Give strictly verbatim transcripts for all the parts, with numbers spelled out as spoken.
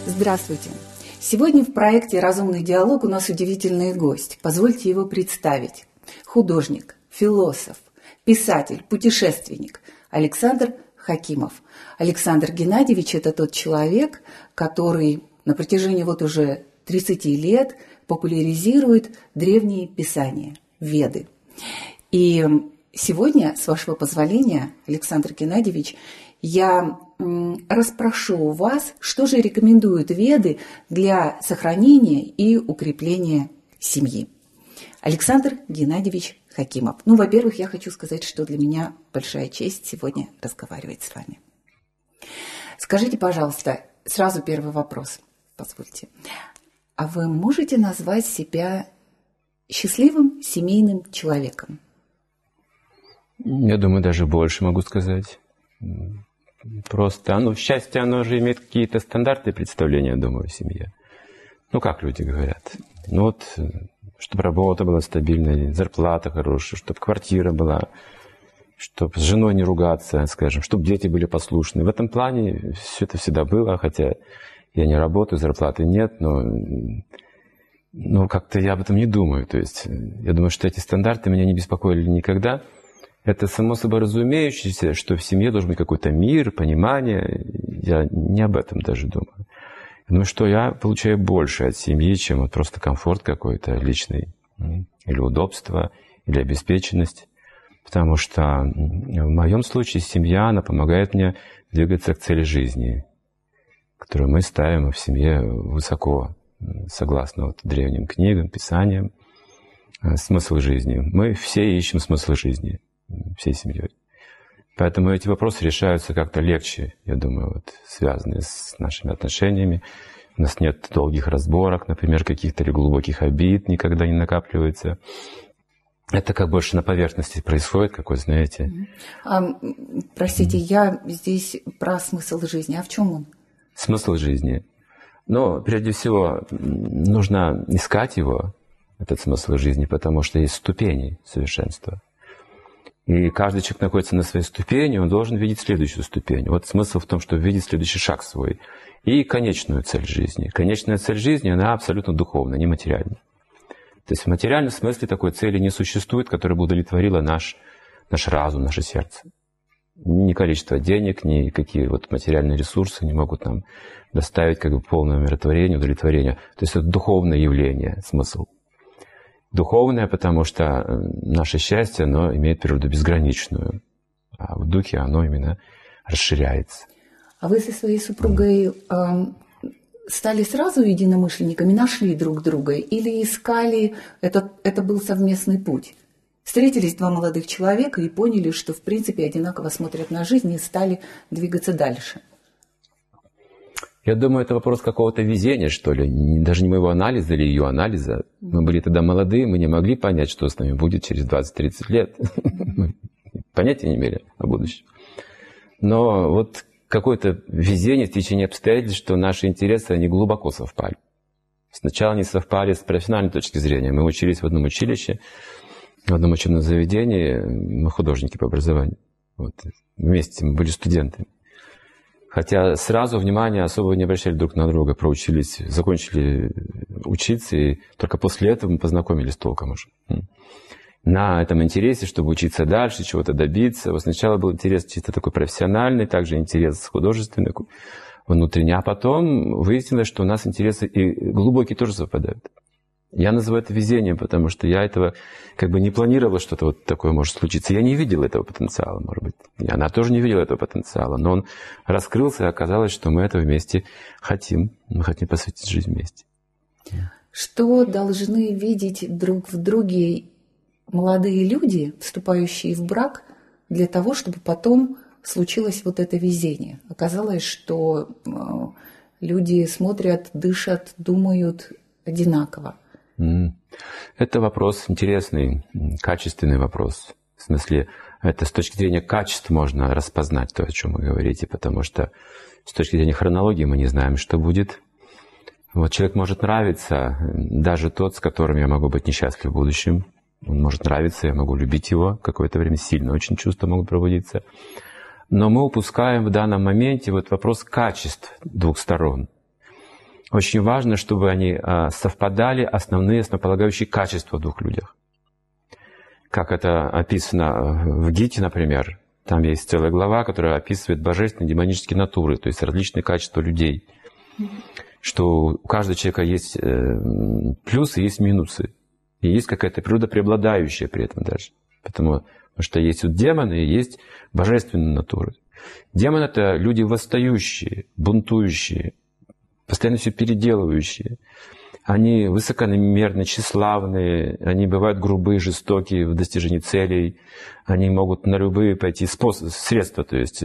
Здравствуйте! Сегодня в проекте «Разумный диалог» у нас удивительный гость. Позвольте его представить. Художник, философ, писатель, путешественник Александр Хакимов. Александр Геннадьевич – это тот человек, который на протяжении вот уже тридцати лет популяризирует древние писания, Веды. И сегодня, с вашего позволения, Александр Геннадьевич, я расспрошу у вас, что же рекомендуют Веды для сохранения и укрепления семьи. Александр Геннадьевич Хакимов. Ну, во-первых, я хочу сказать, что для меня большая честь сегодня разговаривать с вами. Скажите, пожалуйста, сразу первый вопрос, позвольте. А вы можете назвать себя счастливым семейным человеком? Я думаю, даже больше могу сказать. Просто оно, счастье, оно же имеет какие-то стандарты представления, думаю, в семье. Ну, как люди говорят. Ну вот, чтобы работа была стабильной, зарплата хорошая, чтобы квартира была, чтобы с женой не ругаться, скажем, чтобы дети были послушны. В этом плане все это всегда было, хотя я не работаю, зарплаты нет, но, но как-то я об этом не думаю. То есть я думаю, что эти стандарты меня не беспокоили никогда. Это само собой разумеющееся, что в семье должен быть какой-то мир, понимание. Я не об этом даже думаю. Я думаю, что я получаю больше от семьи, чем вот просто комфорт какой-то личный, или удобство, или обеспеченность. Потому что в моем случае семья, она помогает мне двигаться к цели жизни, которую мы ставим в семье высоко, согласно вот древним книгам, писаниям. Смысл жизни. Мы все ищем смысл жизни. Всей семьей. Поэтому эти вопросы решаются как-то легче, я думаю, вот, связанные с нашими отношениями. У нас нет долгих разборок, например, каких-то или глубоких обид никогда не накапливается. Это как больше на поверхности происходит, как вы знаете. А, простите, mm. я здесь про смысл жизни. А в чем он? Смысл жизни? Ну, прежде всего, нужно искать его, этот смысл жизни, потому что есть ступени совершенства. И каждый человек находится на своей ступени, он должен видеть следующую ступень. Вот смысл в том, чтобы видеть следующий шаг свой. И конечную цель жизни. Конечная цель жизни, она абсолютно духовная, нематериальная. То есть в материальном смысле такой цели не существует, которая бы удовлетворила наш, наш разум, наше сердце. Ни количество денег, ни какие вот материальные ресурсы не могут нам доставить как бы полное умиротворение, удовлетворение. То есть это духовное явление, смысл. Духовное, потому что наше счастье, оно имеет природу безграничную, а в духе оно именно расширяется. А вы со своей супругой mm. э, стали сразу единомышленниками, нашли друг друга или искали, это, это был совместный путь? Встретились два молодых человека и поняли, что в принципе одинаково смотрят на жизнь и стали двигаться дальше? Я думаю, это вопрос какого-то везения, что ли, даже не моего анализа или ее анализа. Мы были тогда молодые, мы не могли понять, что с нами будет через двадцать-тридцать лет. Мы понятия не имели о будущем. Но вот какое-то везение в течение обстоятельств, что наши интересы, они глубоко совпали. Сначала они совпали с профессиональной точки зрения. Мы учились в одном училище, в одном учебном заведении, мы художники по образованию. Вот. Вместе мы были студентами. Хотя сразу внимания особо не обращали друг на друга, проучились, закончили учиться, и только после этого мы познакомились толком уже. На этом интересе, чтобы учиться дальше, чего-то добиться. Вот сначала был интерес чисто такой профессиональный, также интерес художественный, внутренний, а потом выяснилось, что у нас интересы и глубокие тоже совпадают. Я называю это везением, потому что я этого как бы не планировал, что-то вот такое может случиться. Я не видел этого потенциала, может быть. И она тоже не видела этого потенциала. Но он раскрылся, и оказалось, что мы этого вместе хотим. Мы хотим посвятить жизнь вместе. Что должны видеть друг в друге молодые люди, вступающие в брак, для того, чтобы потом случилось вот это везение? Оказалось, что люди смотрят, дышат, думают одинаково. Это вопрос интересный, качественный вопрос. В смысле, это с точки зрения качества можно распознать то, о чем вы говорите, потому что с точки зрения хронологии мы не знаем, что будет. Вот человек может нравиться, даже тот, с которым я могу быть несчастлив в будущем. Он может нравиться, я могу любить его какое-то время, сильно очень чувства могут пробудиться. Но мы упускаем в данном моменте вот вопрос качеств двух сторон. очень важно, чтобы они совпадали основные основополагающие качества в двух людях. Как это описано в Гите, например. Там есть целая глава, которая описывает божественные и демонические натуры, то есть различные качества людей. Что у каждого человека есть плюсы и есть минусы. И есть какая-то природа преобладающая при этом даже. Потому что есть вот демоны и есть божественные натуры. Демоны — это люди восстающие, бунтующие, постоянно все переделывающие. Они высокомерные, тщеславные, они бывают грубые, жестокие в достижении целей. Они могут на любые пойти способы, средства, то есть...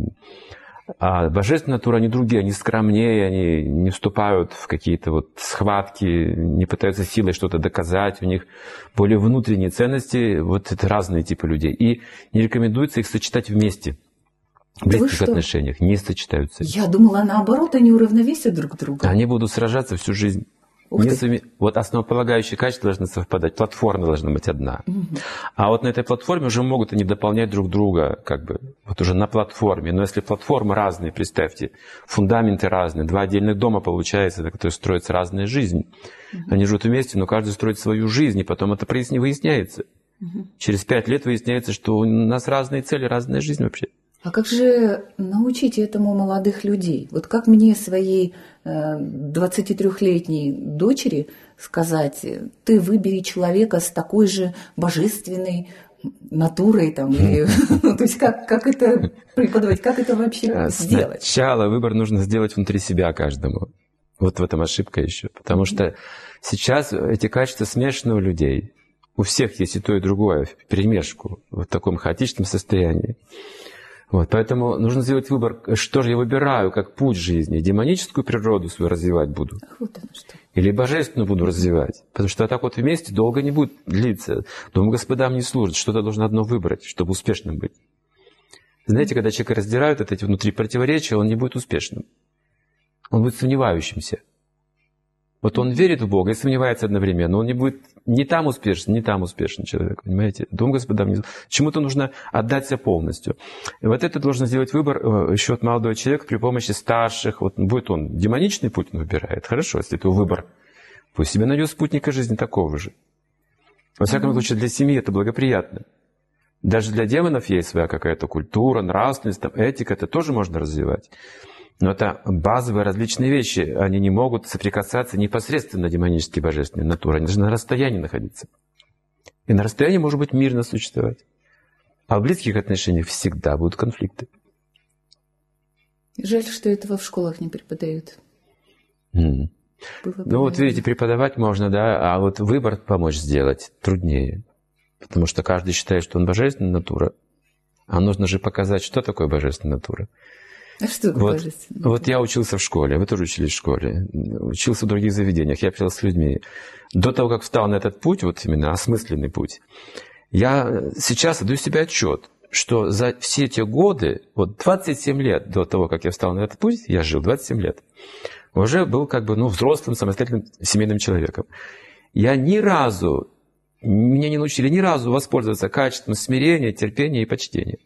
А божественная натура, они другие, они скромнее, они не вступают в какие-то вот схватки, не пытаются силой что-то доказать, у них более внутренние ценности, вот это разные типы людей. И не рекомендуется их сочетать вместе в близких отношениях, не сочетаются. Я думала, наоборот, они уравновесят друг друга. Они будут сражаться всю жизнь. Не вот основополагающие качества должны совпадать, платформа должна быть одна. Угу. А вот на этой платформе уже могут они дополнять друг друга, как бы, вот уже на платформе. Но если платформы разные, представьте, фундаменты разные, два отдельных дома получается, на которых строится разная жизнь. Угу. Они живут вместе, но каждый строит свою жизнь, и потом это не выясняется. Угу. Через пять лет выясняется, что у нас разные цели, разная жизнь вообще. А как же научить этому молодых людей? Вот как мне своей двадцатитрёхлетней дочери сказать: ты выбери человека с такой же божественной натурой, там, или, ну, то есть как, как это преподавать, как это вообще сделать? Сначала выбор нужно сделать внутри себя каждому. Вот в этом ошибка еще. Потому что сейчас эти качества смешаны у людей. У всех есть и то, и другое, вперемешку, в таком хаотичном состоянии. Вот, поэтому нужно сделать выбор, что же я выбираю как путь жизни. Демоническую природу свою развивать буду. Вот оно что. Или божественную буду развивать. Потому что так вот вместе долго не будет длиться. Думаю, господам не служит. Что-то должно одно выбрать, чтобы успешным быть. Знаете, когда человека раздирают от этих внутри противоречия, он не будет успешным. Он будет сомневающимся. Вот он верит в Бога и сомневается одновременно. Он не будет ни там успешен, ни там успешен человек. Понимаете? Думаю, господам, не... чему-то нужно отдать себя полностью. И вот это должен сделать выбор еще от молодого человека при помощи старших. Вот будет он демоничный путь он выбирает. Хорошо, если это выбор. Пусть себе найдет спутника жизни такого же. Во всяком случае, для семьи это благоприятно. Даже для демонов есть своя какая-то культура, нравственность, там, этика. Это тоже можно развивать. Но это базовые различные вещи. Они не могут соприкасаться непосредственно демонические божественные натуры. Они должны на расстоянии находиться. И на расстоянии может быть мирно существовать. А в близких отношениях всегда будут конфликты. Жаль, что этого в школах не преподают. Mm. Ну вот видите, преподавать можно, да, а вот выбор помочь сделать труднее. Потому что каждый считает, что он божественная натура. А нужно же показать, что такое божественная натура. А что вот, вот я учился в школе, вы тоже учились в школе, учился в других заведениях, я общался с людьми. До того, как встал на этот путь, вот именно осмысленный путь, я сейчас отдаю себе отчет, что за все эти годы, вот двадцать семь лет до того, как я встал на этот путь, я жил двадцать семь лет, уже был как бы ну, взрослым, самостоятельным семейным человеком. Я ни разу, меня не научили ни разу воспользоваться качеством смирения, терпения и почтения.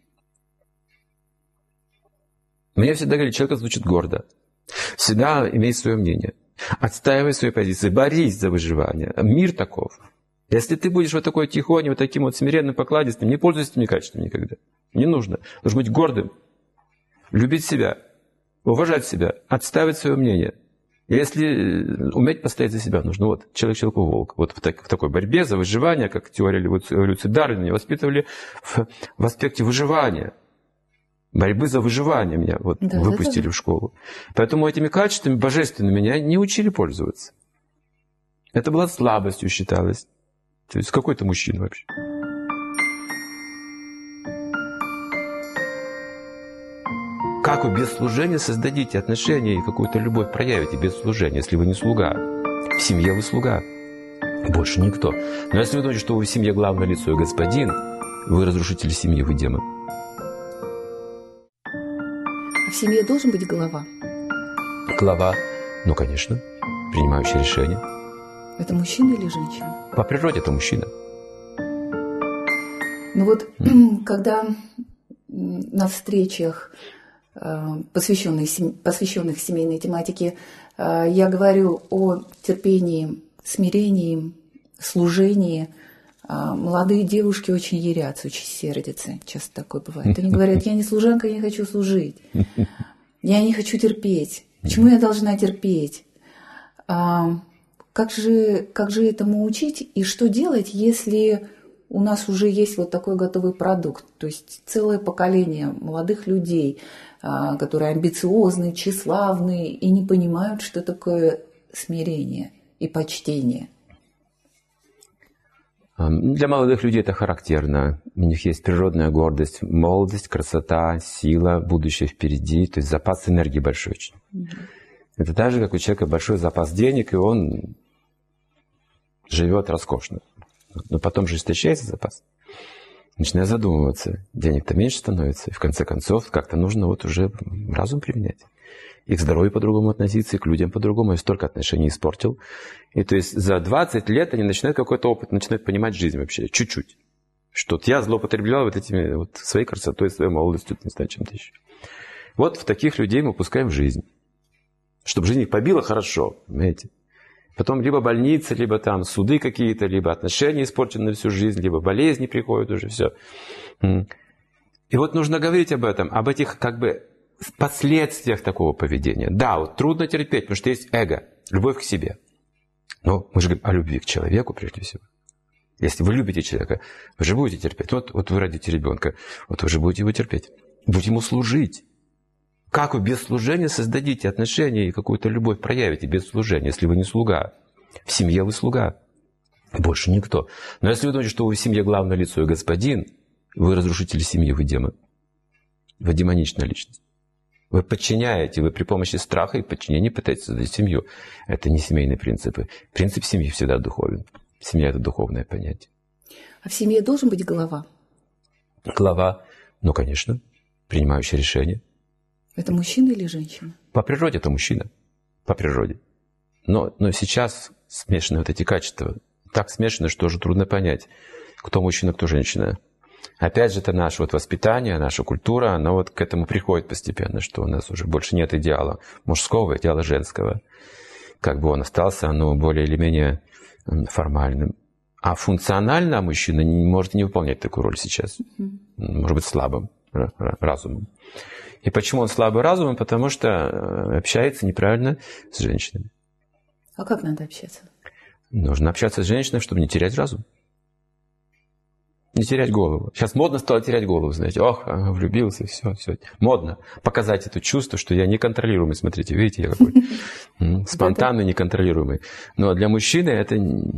Мне всегда говорили, человек звучит гордо. Всегда имей свое мнение. Отстаивай свои позиции. Борись за выживание. Мир таков. Если ты будешь вот такой тихоней, вот таким вот смиренным, покладистым, не пользуйся этими качествами никогда. Не нужно. Нужно быть гордым. Любить себя. Уважать себя. Отстаивать свое мнение. Если уметь постоять за себя нужно. Вот, человек человеку волк. Вот в, так, в такой борьбе за выживание, как теория эволюции Дарвина, меня воспитывали в, в аспекте выживания. Борьбы за выживание меня вот да, выпустили да, да. в школу. Поэтому этими качествами божественными меня не учили пользоваться. Это была слабостью считалось. То есть какой ты мужчина вообще? Как вы без служения создадите отношения и какую-то любовь проявите без служения, если вы не слуга? В семье вы слуга. Больше никто. Но если вы думаете, что вы в семье главное лицо и господин, вы разрушитель семьи, вы демон. В семье должен быть глава? Глава, ну, конечно, принимающий решения. Это мужчина или женщина? По природе это мужчина. Ну вот, mm. когда на встречах посвященных, посвященных семейной тематике, я говорю о терпении, смирении, служении. Молодые девушки очень ярятся, очень сердятся. Часто такое бывает. Они говорят: я не служанка, я не хочу служить. Я не хочу терпеть. Почему я должна терпеть? Как же, как же этому учить? И что делать, если у нас уже есть вот такой готовый продукт? То есть целое поколение молодых людей, которые амбициозны, тщеславны и не понимают, что такое смирение и почтение. Для молодых людей это характерно. У них есть природная гордость, молодость, красота, сила, будущее впереди. То есть запас энергии большой очень. Mm-hmm. Это так же, как у человека большой запас денег, и он живет роскошно. Но потом же истощается запас. Начинает задумываться. Денег-то меньше становится. И в конце концов как-то нужно вот уже разум применять. И к здоровью по-другому относиться, и к людям по-другому. Я столько отношений испортил. И то есть за двадцать лет они начинают какой-то опыт, начинают понимать жизнь вообще. Чуть-чуть. Что вот я злоупотреблял вот этими вот своей красотой, своей молодостью, не знаю, чем-то еще. Вот в таких людей мы пускаем в жизнь. Чтобы жизнь их побила хорошо, понимаете. Потом либо больницы, либо там суды какие-то, либо отношения испорчены на всю жизнь, либо болезни приходят уже, все. И вот нужно говорить об этом, об этих как бы последствиях такого поведения. Да, вот трудно терпеть, потому что есть эго, любовь к себе. Но мы же говорим о любви к человеку прежде всего. Если вы любите человека, вы же будете терпеть. Вот, вот вы родите ребенка, вот вы же будете его терпеть. Будете ему служить. Как вы без служения создадите отношения и какую-то любовь проявите без служения, если вы не слуга? В семье вы слуга. Больше никто. Но если вы думаете, что вы в семье главное лицо и господин, вы разрушитель семьи, вы демон. Вы демоничная личность. Вы подчиняете, вы при помощи страха и подчинения пытаетесь создать семью. Это не семейные принципы. Принцип семьи всегда духовен. Семья – это духовное понятие. А в семье должен быть глава? Глава, ну, конечно, принимающий решения. Это мужчина или женщина? По природе это мужчина. По природе. Но, но сейчас смешаны вот эти качества. Так смешаны, что уже трудно понять, кто мужчина, кто женщина. Опять же, это наше вот воспитание, наша культура, она вот к этому приходит постепенно, что у нас уже больше нет идеала мужского, идеала женского. Как бы он остался, но более или менее формальным. А функционально мужчина не может не выполнять такую роль сейчас. Mm-hmm. Может быть слабым разумом. И почему он слабый разумом? Потому что общается неправильно с женщинами. А как надо общаться? Нужно общаться с женщиной, чтобы не терять разум. Не терять голову. Сейчас модно стало терять голову, знаете. Ох, влюбился, все, все. Модно показать это чувство, что я неконтролируемый. Смотрите, видите, я какой спонтанный, неконтролируемый. Но для мужчины это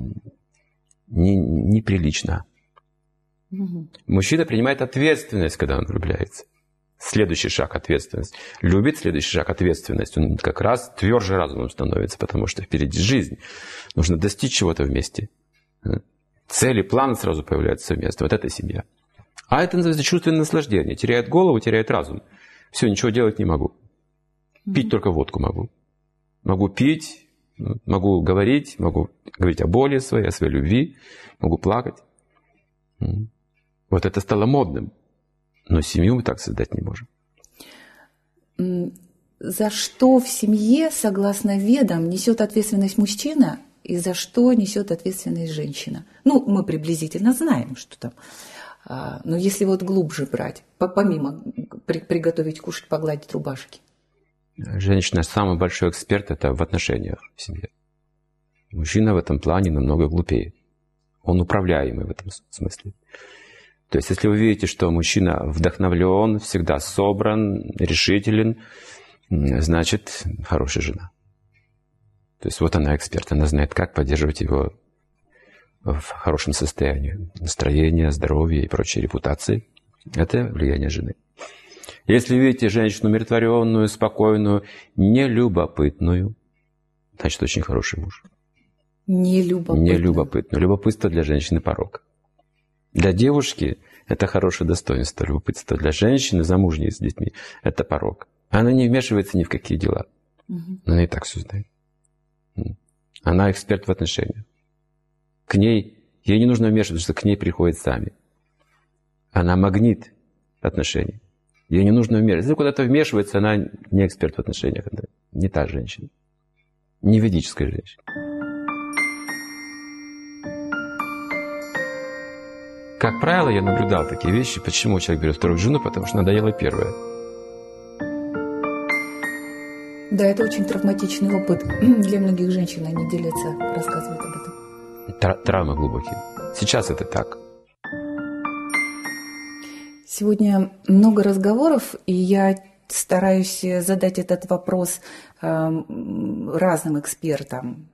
неприлично. Мужчина принимает ответственность, когда он влюбляется. Следующий шаг – ответственность. Любит, следующий шаг – ответственность. Он как раз тверже разумом становится, потому что впереди жизнь. Нужно достичь чего-то вместе. Цели, планы сразу появляются совместно. Вот это семья. А это называется чувственное наслаждение. Теряет голову, теряет разум. Все, ничего делать не могу. Пить mm-hmm. только водку могу. Могу пить, могу говорить, могу говорить о боли своей, о своей любви, могу плакать. Вот это стало модным. Но семью мы так создать не можем. За что в семье, согласно ведам, несет ответственность мужчина и за что несет ответственность женщина? Ну, мы приблизительно знаем, что там. Но если вот глубже брать, помимо приготовить, кушать, погладить рубашки. Женщина самый большой эксперт это в отношениях в семье. Мужчина в этом плане намного глупее. Он управляемый в этом смысле. То есть, если вы видите, что мужчина вдохновлен, всегда собран, решителен, значит, хорошая жена. То есть, вот она эксперт, она знает, как поддерживать его в хорошем состоянии. Настроение, здоровье и прочие репутации. Это влияние жены. Если видите женщину умиротворенную, спокойную, нелюбопытную, значит, очень хороший муж. Нелюбопытную. Нелюбопытную. Любопытство для женщины порок. Для девушки это хорошее достоинство, любопытство. Для женщины, замужней с детьми, это порок. Она не вмешивается ни в какие дела. Угу. Она и так все знает. Она эксперт в отношениях. К ней, ей не нужно вмешиваться, потому что к ней приходят сами. Она магнит отношений. Ей не нужно вмешиваться. Если куда-то вмешивается, она не эксперт в отношениях. Это не та женщина. Не ведическая женщина. Как правило, я наблюдал такие вещи. Почему человек берет вторую жену? Потому что надоела первая. Да, это очень травматичный опыт. Для многих женщин они делятся, рассказывают об этом. Тра- травмы глубокие. Сейчас это так. Сегодня много разговоров, и я стараюсь задать этот вопрос разным экспертам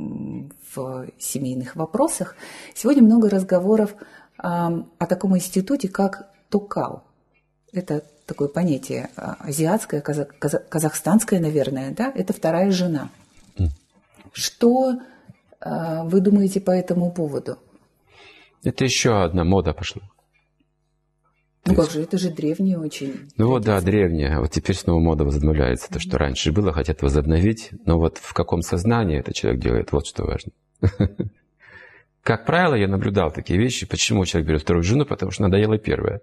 в семейных вопросах. Сегодня много разговоров о таком институте, как ТОКАЛ. Это такое понятие азиатское, казахстанское, наверное, да? Это вторая жена. Mm. Что вы думаете по этому поводу? Это еще одна мода пошла. Ну как же, это же древнее очень. Ну вот, да, древнее. Вот теперь снова мода возобновляется. То, что раньше было, хотят возобновить. Но вот в каком сознании этот человек делает, вот что важно. Как правило, я наблюдал такие вещи. Почему человек берет вторую жену? Потому что надоела первая.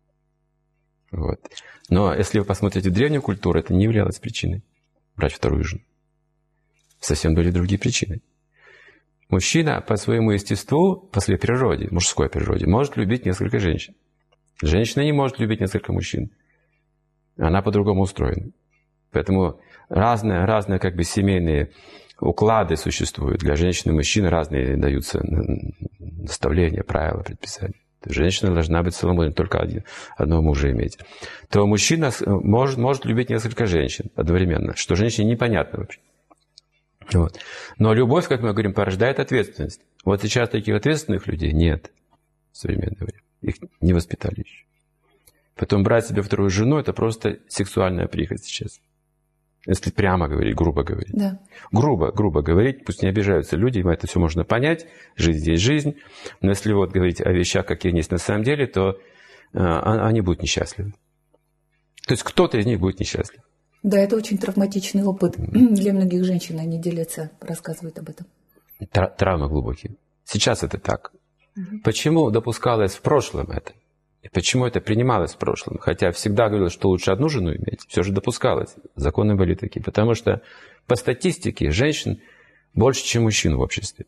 Вот. Но если вы посмотрите в древнюю культуру, это не являлось причиной брать вторую жену. Совсем были другие причины. Мужчина по своему естеству, по своей природе, мужской природе, может любить несколько женщин. Женщина не может любить несколько мужчин. Она по-другому устроена. Поэтому разные, разные как бы семейные уклады существуют. Для женщин и мужчин разные даются наставления, правила, предписания. Женщина должна быть свободной, только один, одного мужа иметь. То мужчина может, может любить несколько женщин одновременно, что женщине непонятно вообще. Вот. Но любовь, как мы говорим, порождает ответственность. Вот сейчас таких ответственных людей нет в современное время. Их не воспитали еще. Потом брать себе вторую жену – это просто сексуальная прихоть сейчас. Если прямо говорить, грубо говорить. Да. Грубо, грубо говорить, пусть не обижаются люди, им это все можно понять. Жизнь здесь жизнь. Но если вот говорить о вещах, какие они есть на самом деле, то э, они будут несчастливы. То есть кто-то из них будет несчастлив. Да, это очень травматичный опыт. Mm-hmm. Для многих женщин они делятся, рассказывают об этом. Тра- травмы глубокие. Сейчас это так. Mm-hmm. Почему допускалось в прошлом это? И почему это принималось в прошлом? Хотя всегда говорилось, что лучше одну жену иметь. Все же допускалось. Законы были такие. Потому что по статистике женщин больше, чем мужчин в обществе.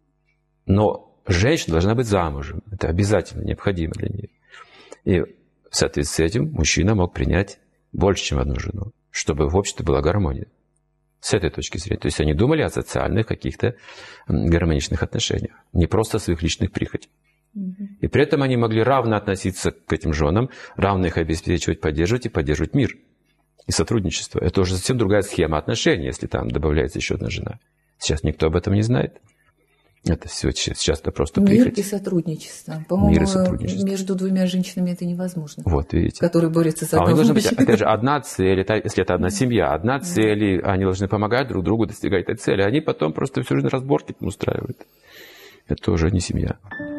Но женщина должна быть замужем. Это обязательно, необходимо для нее. И в соответствии с этим мужчина мог принять больше, чем одну жену, чтобы в обществе была гармония. С этой точки зрения. То есть они думали о социальных каких-то гармоничных отношениях. Не просто о своих личных прихотях. И при этом они могли равно относиться к этим женам, равно их обеспечивать, поддерживать и поддерживать мир и сотрудничество. Это уже совсем другая схема отношений, если там добавляется еще одна жена. Сейчас никто об этом не знает. Это все сейчас это просто мир прихоть. И сотрудничество. По-моему, сотрудничество. Между двумя женщинами это невозможно. Вот, видите. Которые борются за а одного. А у них должна быть, опять же, одна цель, если это одна семья, одна цель, и они должны помогать друг другу достигать этой цели. Они потом просто всю жизнь разборки устраивают. Это уже не семья.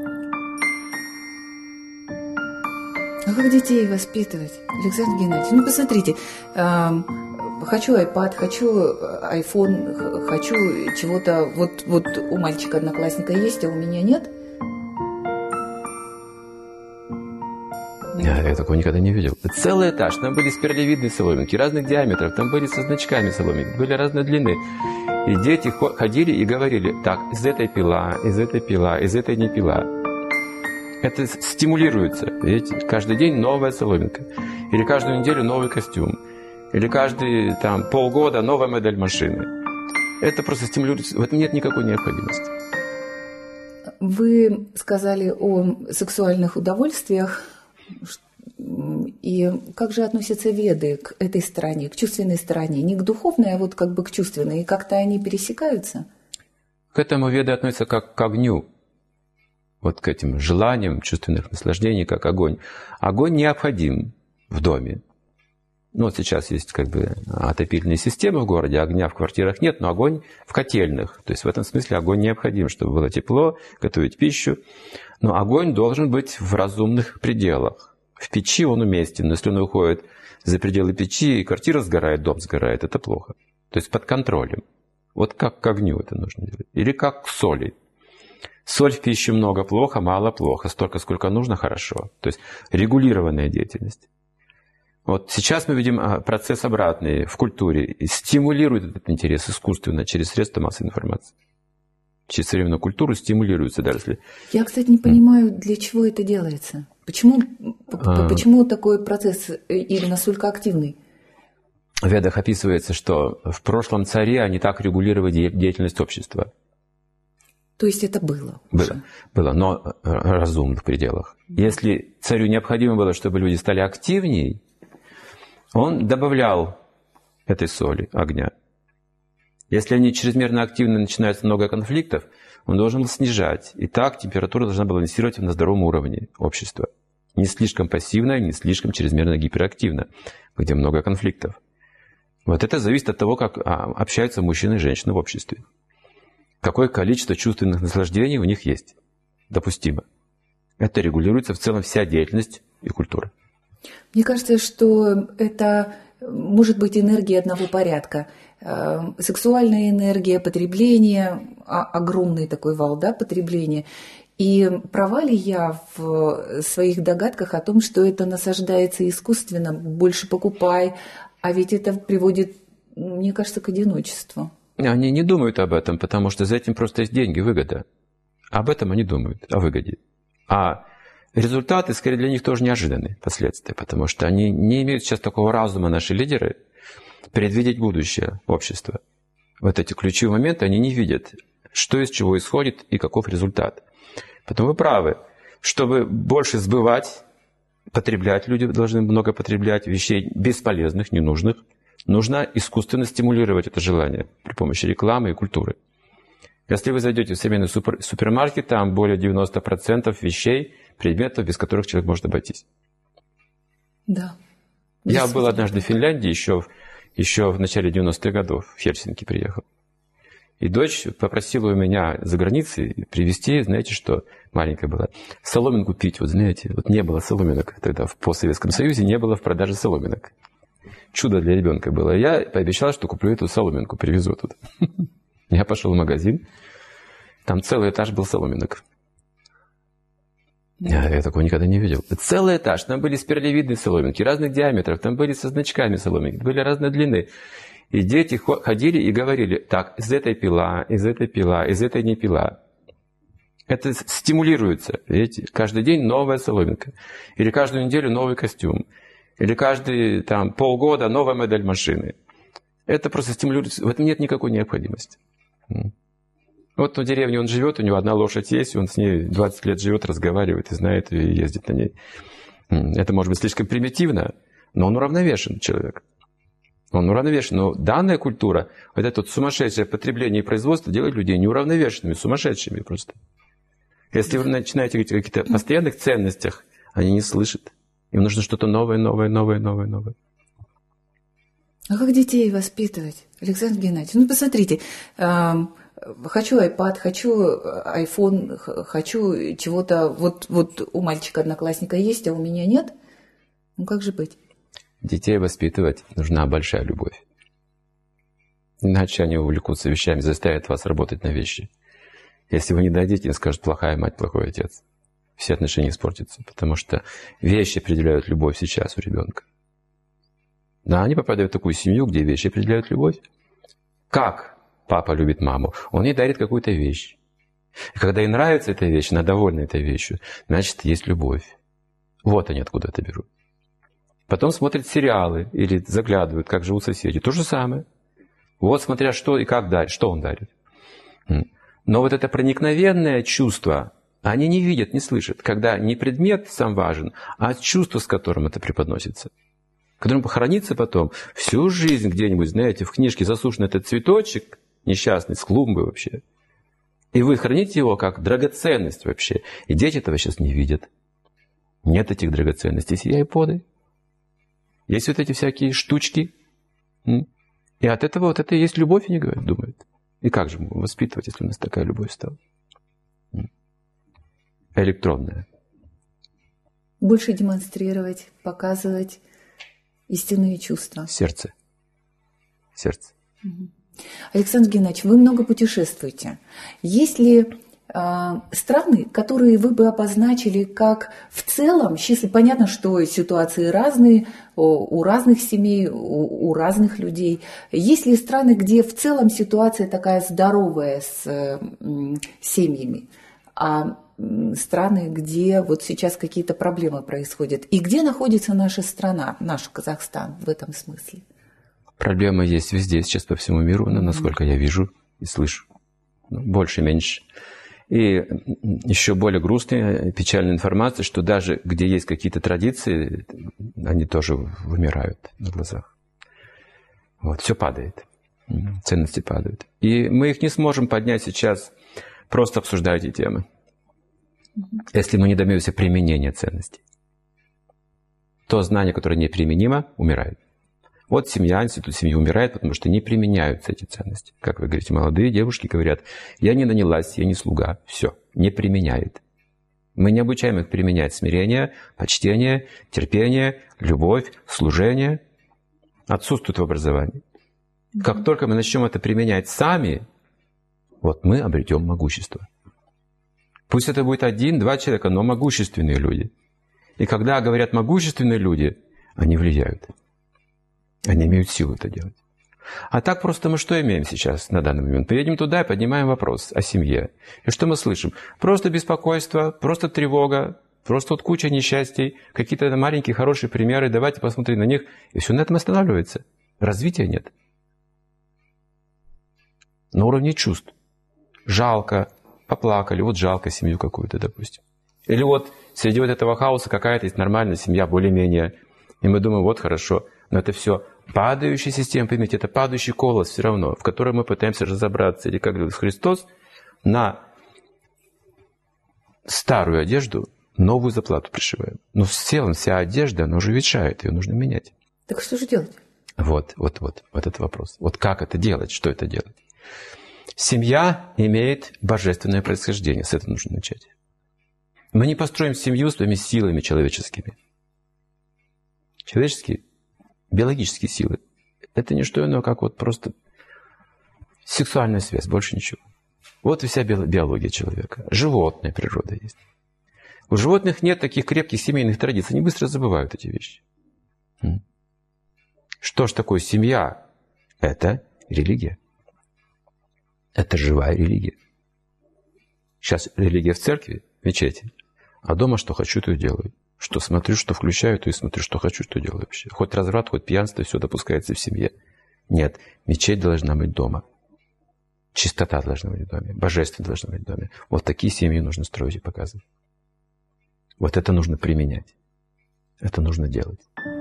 А как детей воспитывать, Александр Геннадьевич? Ну, посмотрите, э, хочу iPad, хочу iPhone, хочу чего-то. Вот, вот у мальчика-одноклассника есть, а у меня нет. Я, я такого никогда не видел. Целый этаж, там были спиралевидные соломинки разных диаметров, там были со значками соломинки, были разной длины. И дети ходили и говорили, так, из этой пила, из этой пила, из этой не пила. Это стимулируется. Видите? Каждый день новая соломинка. Или каждую неделю новый костюм. Или каждые там, полгода новая модель машины. Это просто стимулируется. В этом нет никакой необходимости. Вы сказали о сексуальных удовольствиях. И как же относятся веды к этой стороне, к чувственной стороне? Не к духовной, а вот как бы к чувственной. И как-то они пересекаются? К этому веды относятся как к огню. Вот к этим желаниям чувственных наслаждений, как огонь. Огонь необходим в доме. Ну, вот сейчас есть как бы отопительные системы в городе, огня в квартирах нет, но огонь в котельных. То есть в этом смысле огонь необходим, чтобы было тепло, готовить пищу. Но огонь должен быть в разумных пределах. В печи он уместен, но если он уходит за пределы печи, и квартира сгорает, дом сгорает, это плохо. То есть под контролем. Вот как к огню это нужно делать. Или как к соли. Соль в пище много плохо, мало плохо. Столько, сколько нужно, хорошо. То есть регулированная деятельность. Вот сейчас мы видим процесс обратный в культуре. Стимулирует этот интерес искусственно через средства массовой информации. Через современную культуру стимулируется даже если... Я, кстати, не понимаю, для чего это делается. Почему, а... почему такой процесс или настолько активный? В Ведах описывается, что в прошлом царе они так регулировали деятельность общества. То есть это было? Было, было, но в разумных пределах. Если царю необходимо было, чтобы люди стали активнее, он добавлял этой соли, огня. Если они чрезмерно активны, начинается много конфликтов, он должен был снижать. И так температура должна балансировать на здоровом уровне общества. Не слишком пассивно, не слишком чрезмерно гиперактивно, где много конфликтов. Вот это зависит от того, как общаются мужчины и женщины в обществе. Какое количество чувственных наслаждений у них есть. Допустимо. Это регулируется в целом вся деятельность и культура. Мне кажется, что это может быть энергия одного порядка. Сексуальная энергия, потребление, огромный такой вал, да, потребления. И права ли я в своих догадках о том, что это насаждается искусственно, больше покупай, а ведь это приводит, мне кажется, к одиночеству. Они не думают об этом, потому что за этим просто есть деньги, выгода. Об этом они думают, о выгоде. А результаты, скорее, для них тоже неожиданные последствия, потому что они не имеют сейчас такого разума, наши лидеры, предвидеть будущее общества. Вот эти ключевые моменты они не видят, что из чего исходит и каков результат. Поэтому вы правы. Чтобы больше сбывать, потреблять, люди должны много потреблять вещей бесполезных, ненужных, нужно искусственно стимулировать это желание при помощи рекламы и культуры. Если вы зайдете в современный супер, супермаркет, там более девяносто процентов вещей, предметов, без которых человек может обойтись. Да. Я был однажды в Финляндии, еще, еще в начале девяностых годов, в Хельсинки приехал. И дочь попросила у меня за границей привезти, знаете что, маленькая была, соломинку пить. Вот знаете, вот не было соломинок тогда в постсоветском Союзе, не было в продаже соломинок. Чудо для ребенка было. Я пообещал, что куплю эту соломинку, привезу тут. Я пошел в магазин, там целый этаж был соломинок. Я, я такого никогда не видел. Целый этаж, там были спиралевидные соломинки разных диаметров, там были со значками соломинки, были разной длины. И дети ходили и говорили, так, из этой пила, из этой пила, из этой не пила. Это стимулируется, видите, каждый день новая соломинка. Или каждую неделю новый костюм. Или каждые там, полгода новая модель машины. Это просто стимулируется, в этом нет никакой необходимости. Вот в деревне он живет, у него одна лошадь есть, он с ней двадцать лет живет, разговаривает и знает, и ездит на ней. Это может быть слишком примитивно, но он уравновешен, человек. Он уравновешен. Но данная культура, вот это вот сумасшедшее потребление и производство делает людей неуравновешенными, сумасшедшими просто. Если вы начинаете говорить о каких-то постоянных ценностях, они не слышат. Им нужно что-то новое, новое, новое, новое, новое. А как детей воспитывать, Александр Геннадьевич? Ну, посмотрите, хочу iPad, хочу iPhone, хочу чего-то. Вот, вот у мальчика-одноклассника есть, а у меня нет. Ну, как же быть? Детей воспитывать нужна большая любовь. Иначе они увлекутся вещами, заставят вас работать на вещи. Если вы не дадите, им скажут, плохая мать, плохой отец. Все отношения испортятся, потому что вещи определяют любовь сейчас у ребенка. Да, они попадают в такую семью, где вещи определяют любовь. Как папа любит маму? Он ей дарит какую-то вещь. И когда ей нравится эта вещь, она довольна этой вещью, значит, есть любовь. Вот они откуда это берут. Потом смотрят сериалы или заглядывают, как живут соседи. То же самое. Вот смотря что и как дарит, что он дарит. Но вот это проникновенное чувство, они не видят, не слышат, когда не предмет сам важен, а чувство, с которым это преподносится. Которым похоронится потом всю жизнь где-нибудь, знаете, в книжке засушен этот цветочек несчастный, с клумбы вообще. И вы храните его как драгоценность вообще. И дети этого сейчас не видят. Нет этих драгоценностей. Есть айподы. Есть вот эти всякие штучки. И от этого вот это и есть любовь, они говорят, думают. И как же воспитывать, если у нас такая любовь стала? Электронная. Больше демонстрировать, показывать истинные чувства. Сердце. Сердце. Угу. Александр Геннадьевич, вы много путешествуете. Есть ли страны, которые вы бы обозначили как в целом, счастливы? Понятно, что ситуации разные, у разных семей, у разных людей. Есть ли страны, где в целом ситуация такая здоровая с семьями, а страны, где вот сейчас какие-то проблемы происходят? И где находится наша страна, наш Казахстан в этом смысле? Проблемы есть везде сейчас по всему миру, но насколько я вижу и слышу. Больше-меньше. И еще более грустная, печальная информация, что даже где есть какие-то традиции, они тоже вымирают на глазах. Вот, все падает. Ценности падают. И мы их не сможем поднять сейчас, просто обсуждая эти темы, если мы не добьемся применения ценностей. То знание, которое неприменимо, умирает. Вот семья, институт семьи умирает, потому что не применяются эти ценности. Как вы говорите, молодые девушки говорят, я не нанялась, я не слуга. Все, не применяет. Мы не обучаем их применять смирение, почтение, терпение, любовь, служение. Отсутствует в образовании. Как только мы начнем это применять сами, вот мы обретем могущество. Пусть это будет один-два человека, но могущественные люди. И когда говорят могущественные люди, они влияют. Они имеют силу это делать. А так просто мы что имеем сейчас на данный момент? Поедем туда и поднимаем вопрос о семье. И что мы слышим? Просто беспокойство, просто тревога, просто вот куча несчастий, какие-то маленькие хорошие примеры, давайте посмотрим на них. И все на этом останавливается. Развития нет. На уровне чувств. Жалко, поплакали, вот жалко семью какую-то, допустим. Или вот среди вот этого хаоса какая-то есть нормальная семья, более-менее. И мы думаем, вот хорошо. Но это все падающая система, поймите, это падающий колос все равно, в котором мы пытаемся разобраться. Или, как говорит Христос, на старую одежду новую заплату пришиваем. Но в целом вся одежда, она уже ветшает, ее нужно менять. Так что же делать? Вот, вот, вот, вот этот вопрос. Вот как это делать, что это делать? Семья имеет божественное происхождение, с этого нужно начать. Мы не построим семью своими силами человеческими. Человеческие биологические силы – это не что иное, как вот просто сексуальная связь, больше ничего. Вот и вся биология человека. Животная природа есть. У животных нет таких крепких семейных традиций, они быстро забывают эти вещи. Что ж такое семья? Это религия. Это живая религия. Сейчас религия в церкви, в мечети, а дома что хочу, то и делаю. Что смотрю, что включаю, то и смотрю, что хочу, что делаю вообще. Хоть разврат, хоть пьянство, все допускается в семье. Нет, мечеть должна быть дома. Чистота должна быть в доме. Божество должно быть в доме. Вот такие семьи нужно строить и показывать. Вот это нужно применять. Это нужно делать.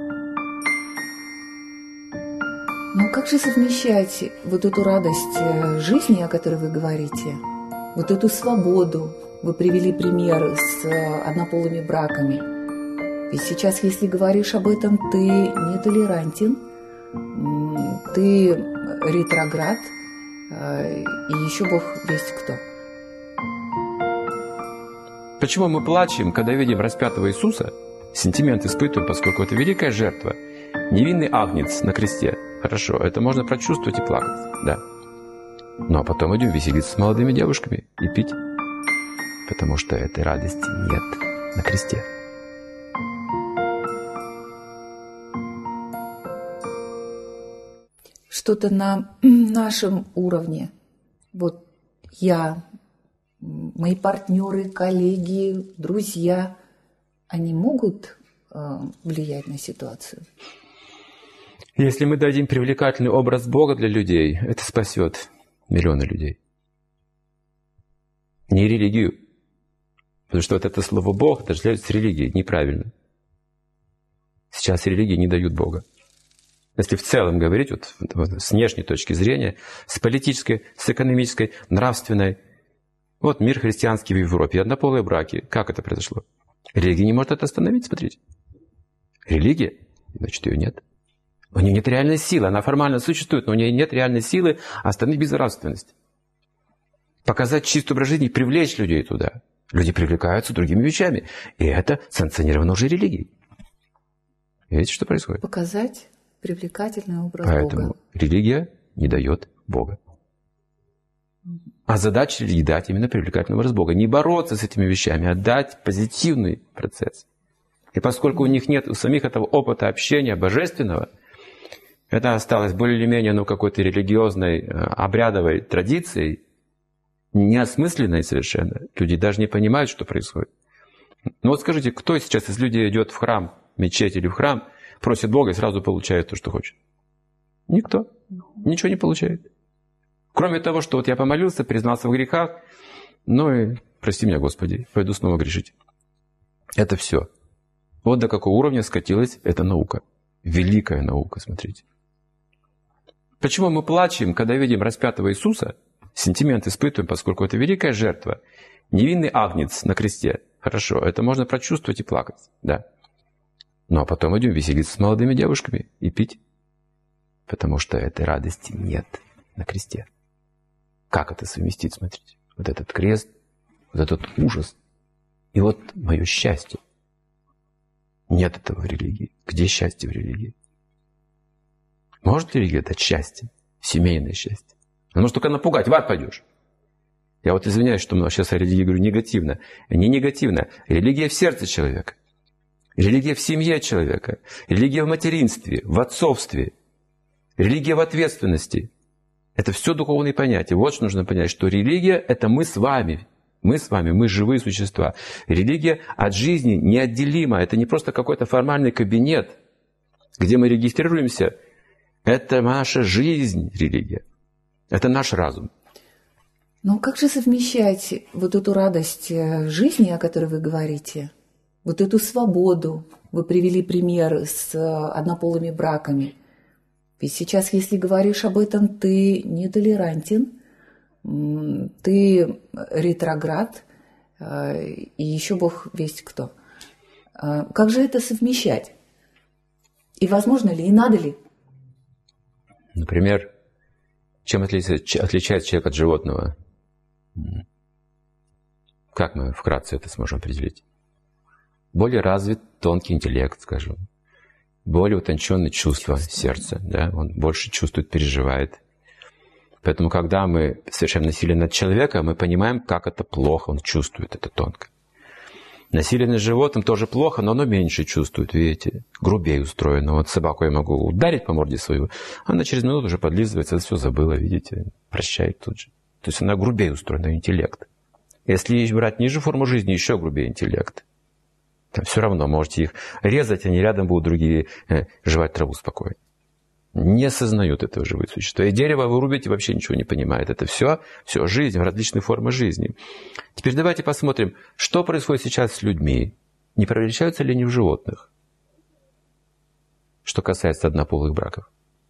Но как же совмещать вот эту радость жизни, о которой вы говорите, вот эту свободу? Вы привели пример с однополыми браками. Ведь сейчас, если говоришь об этом, ты нетолерантен, ты ретроград, и еще Бог весть кто. Почему мы плачем, когда видим распятого Иисуса? Сентимент испытываем, поскольку это великая жертва. Невинный агнец на кресте. Хорошо, это можно прочувствовать и плакать, да. Ну а потом идем веселиться с молодыми девушками и пить. Потому что этой радости нет на кресте. Что-то на нашем уровне. Вот я, мои партнеры, коллеги, друзья, они могут э, влиять на ситуацию? Если мы дадим привлекательный образ Бога для людей, это спасет миллионы людей. Не религию. Потому что вот это слово «Бог» отождествляется с религией. Неправильно. Сейчас религии не дают Бога. Если в целом говорить, вот, вот, с внешней точки зрения, с политической, с экономической, нравственной. Вот мир христианский в Европе, однополые браки. Как это произошло? Религия не может это остановить, смотрите. Религия, значит, ее нет. У нее нет реальной силы. Она формально существует, но у нее нет реальной силы остановить безнравственность. Показать чистый образ жизни и привлечь людей туда. Люди привлекаются другими вещами. И это санкционировано уже религией. Видите, что происходит? Показать привлекательный образ Поэтому Бога. религия не дает Бога. А задача религии дать именно привлекательный образ Бога. Не бороться с этими вещами, а дать позитивный процесс. И поскольку у них нет у самих этого опыта общения божественного, это осталось более или менее ну, какой-то религиозной, обрядовой традицией, неосмысленной совершенно. Люди даже не понимают, что происходит. Ну вот скажите, кто сейчас из людей идет в храм, в мечеть или в храм, просит Бога и сразу получает то, что хочет? Никто. Ничего не получает. Кроме того, что вот я помолился, признался в грехах, ну и прости меня, Господи, пойду снова грешить. Это все. Вот до какого уровня скатилась эта наука. Великая наука, смотрите. Почему мы плачем, когда видим распятого Иисуса? Сентимент испытываем, поскольку это великая жертва. Невинный агнец на кресте. Хорошо, это можно прочувствовать и плакать. Да. Ну а потом идем веселиться с молодыми девушками и пить. Потому что этой радости нет на кресте. Как это совместить, смотрите. Вот этот крест, вот этот ужас. И вот мое счастье. Нет этого в религии. Где счастье в религии? Может ли религия дать счастье? Семейное счастье? Она может только напугать, в ад пойдешь. Я вот извиняюсь, что сейчас о религии говорю негативно. Не негативно. Религия в сердце человека. Религия в семье человека. Религия в материнстве, в отцовстве. Религия в ответственности. Это все духовные понятия. Вот что нужно понять, что религия – это мы с вами. Мы с вами, мы живые существа. Религия от жизни неотделима. Это не просто какой-то формальный кабинет, где мы регистрируемся. Это наша жизнь, религия. Это наш разум. Но как же совмещать вот эту радость жизни, о которой вы говорите, вот эту свободу? Вы привели пример с однополыми браками. Ведь сейчас, если говоришь об этом, ты нетолерантен, ты ретроград, и еще Бог весть кто. Как же это совмещать? И возможно ли, и надо ли? Например, чем отличается, отличается человек от животного? Как мы вкратце это сможем определить? Более развит тонкий интеллект, скажем. Более утонченные чувства сердца. Да? Он больше чувствует, переживает. Поэтому, когда мы совершаем насилие над человеком, мы понимаем, как это плохо, он чувствует это тонко. Насилие над животным тоже плохо, но оно меньше чувствует, видите, грубее устроено. Вот собаку я могу ударить по морде свою, она через минуту уже подлизывается, все забыла, видите, прощает тут же. То есть она грубее устроена, интеллект. Если брать ниже форму жизни, еще грубее интеллект. Там все равно можете их резать, они рядом будут другие э, жевать траву спокойно. Не осознают этого живые существа. И дерево вы рубите, вообще ничего не понимает. Это все, все жизнь, различные формы жизни. Теперь давайте посмотрим, что происходит сейчас с людьми. Не превращаются ли они в животных? Что касается однополых браков.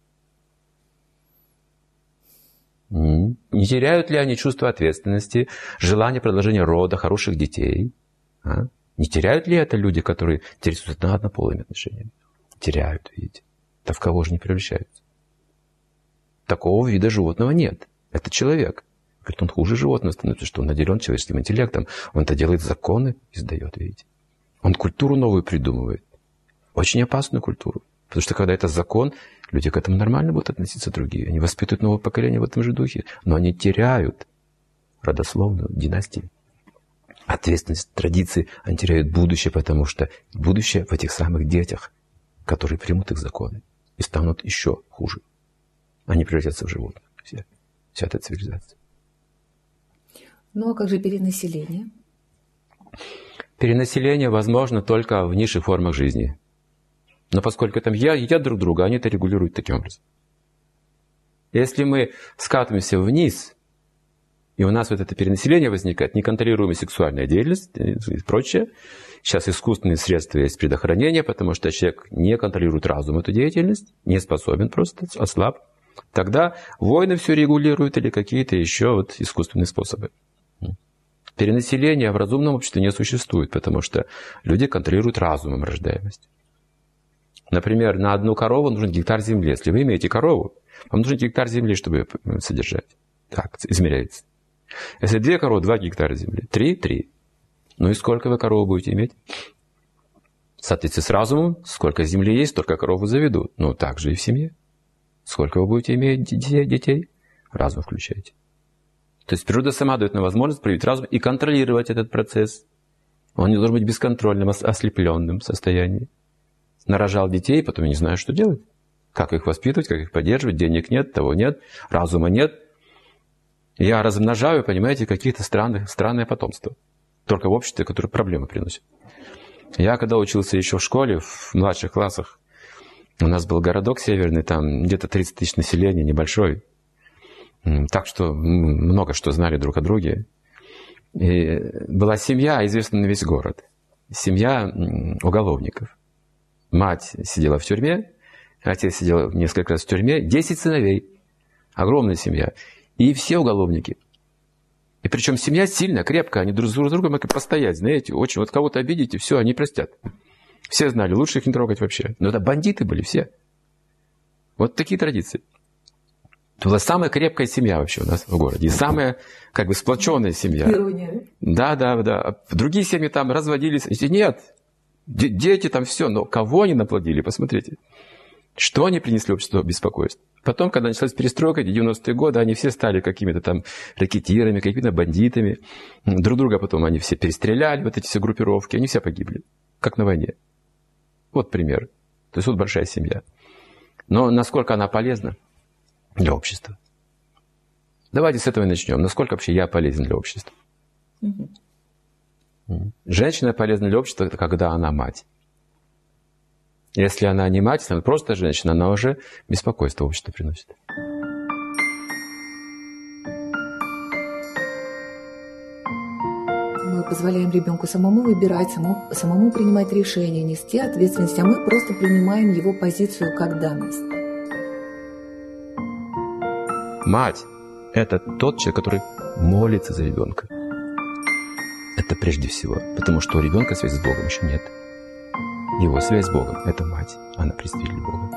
Не теряют ли они чувство ответственности, желание продолжения рода, хороших детей? А? Не теряют ли это люди, которые интересуются однополыми отношениями? Теряют, видите. Да в кого же не превращаются? Такого вида животного нет. Это человек. Говорит, он хуже животного становится, что он наделен человеческим интеллектом. Он-то делает законы, издает, видите. Он культуру новую придумывает. Очень опасную культуру. Потому что когда это закон, люди к этому нормально будут относиться другие. Они воспитывают новое поколение в этом же духе. Но они теряют родословную династию. Ответственность, традиции, они теряют будущее, потому что будущее в этих самых детях, которые примут их законы и станут еще хуже. Они превратятся в животных. Вся, вся эта цивилизация. Ну а как же перенаселение? Перенаселение возможно только в низших формах жизни. Но поскольку там едят друг друга, они это регулируют таким образом. Если мы скатываемся вниз, и у нас вот это перенаселение возникает, неконтролируемая сексуальная деятельность и прочее. Сейчас искусственные средства есть предохранения, потому что человек не контролирует разум эту деятельность, не способен просто, ослаб. Тогда войны все регулируют или какие-то еще вот искусственные способы. Перенаселения в разумном обществе не существует, потому что люди контролируют разумом рождаемость. Например, на одну корову нужен гектар земли. Если вы имеете корову, вам нужен гектар земли, чтобы ее содержать. Так измеряется. Если две коровы, два гектара земли. Три, три. Ну и сколько вы корову будете иметь? В соответствии с разумом, сколько земли есть, столько коров вы заведут. Ну, так же и в семье. Сколько вы будете иметь детей? Разум включаете. То есть природа сама дает нам возможность проявить разум и контролировать этот процесс. Он не должен быть бесконтрольным, ослепленным состоянием. Нарожал детей, потом я не знаю, что делать. Как их воспитывать, как их поддерживать. Денег нет, того нет, разума нет. Я размножаю, понимаете, какие-то странные, странное потомство. Только в обществе, которое проблемы приносит. Я когда учился еще в школе, в младших классах, у нас был городок северный, там где-то тридцать тысяч населения, небольшой. Так что много что знали друг о друге. И была семья, известная на весь город. Семья уголовников. Мать сидела в тюрьме, отец сидел несколько раз в тюрьме, десять сыновей. Огромная семья. И все уголовники. И причем семья сильная, крепкая, они друг с другом могли постоять, знаете, очень. Вот кого-то обидите, все, они простят. Все знали, лучше их не трогать вообще. Но это бандиты были все. Вот такие традиции. Это была самая крепкая семья вообще у нас в городе. И самая, как бы, сплоченная семья. Ирония. Да, да, да. Другие семьи там разводились. Нет, дети там все. Но кого они наплодили, посмотрите. Что они принесли обществу беспокойство. Потом, когда началась перестройка, девяностые годы, они все стали какими-то там ракетирами, какими-то бандитами. Друг друга потом они все перестреляли, вот эти все группировки. Они все погибли, как на войне. Вот пример. То есть вот большая семья. Но насколько она полезна для общества? Давайте с этого и начнем. Насколько вообще я полезен для общества? Mm-hmm. Женщина полезна для общества, когда она мать. Если она не мать, она просто женщина, она уже беспокойство обществу приносит. Мы позволяем ребенку самому выбирать, самому, самому принимать решения, нести ответственность, а мы просто принимаем его позицию как данность. Мать – это тот человек, который молится за ребенка. Это прежде всего, потому что у ребенка связи с Богом еще нет. Его связь с Богом – это мать, она представитель Бога.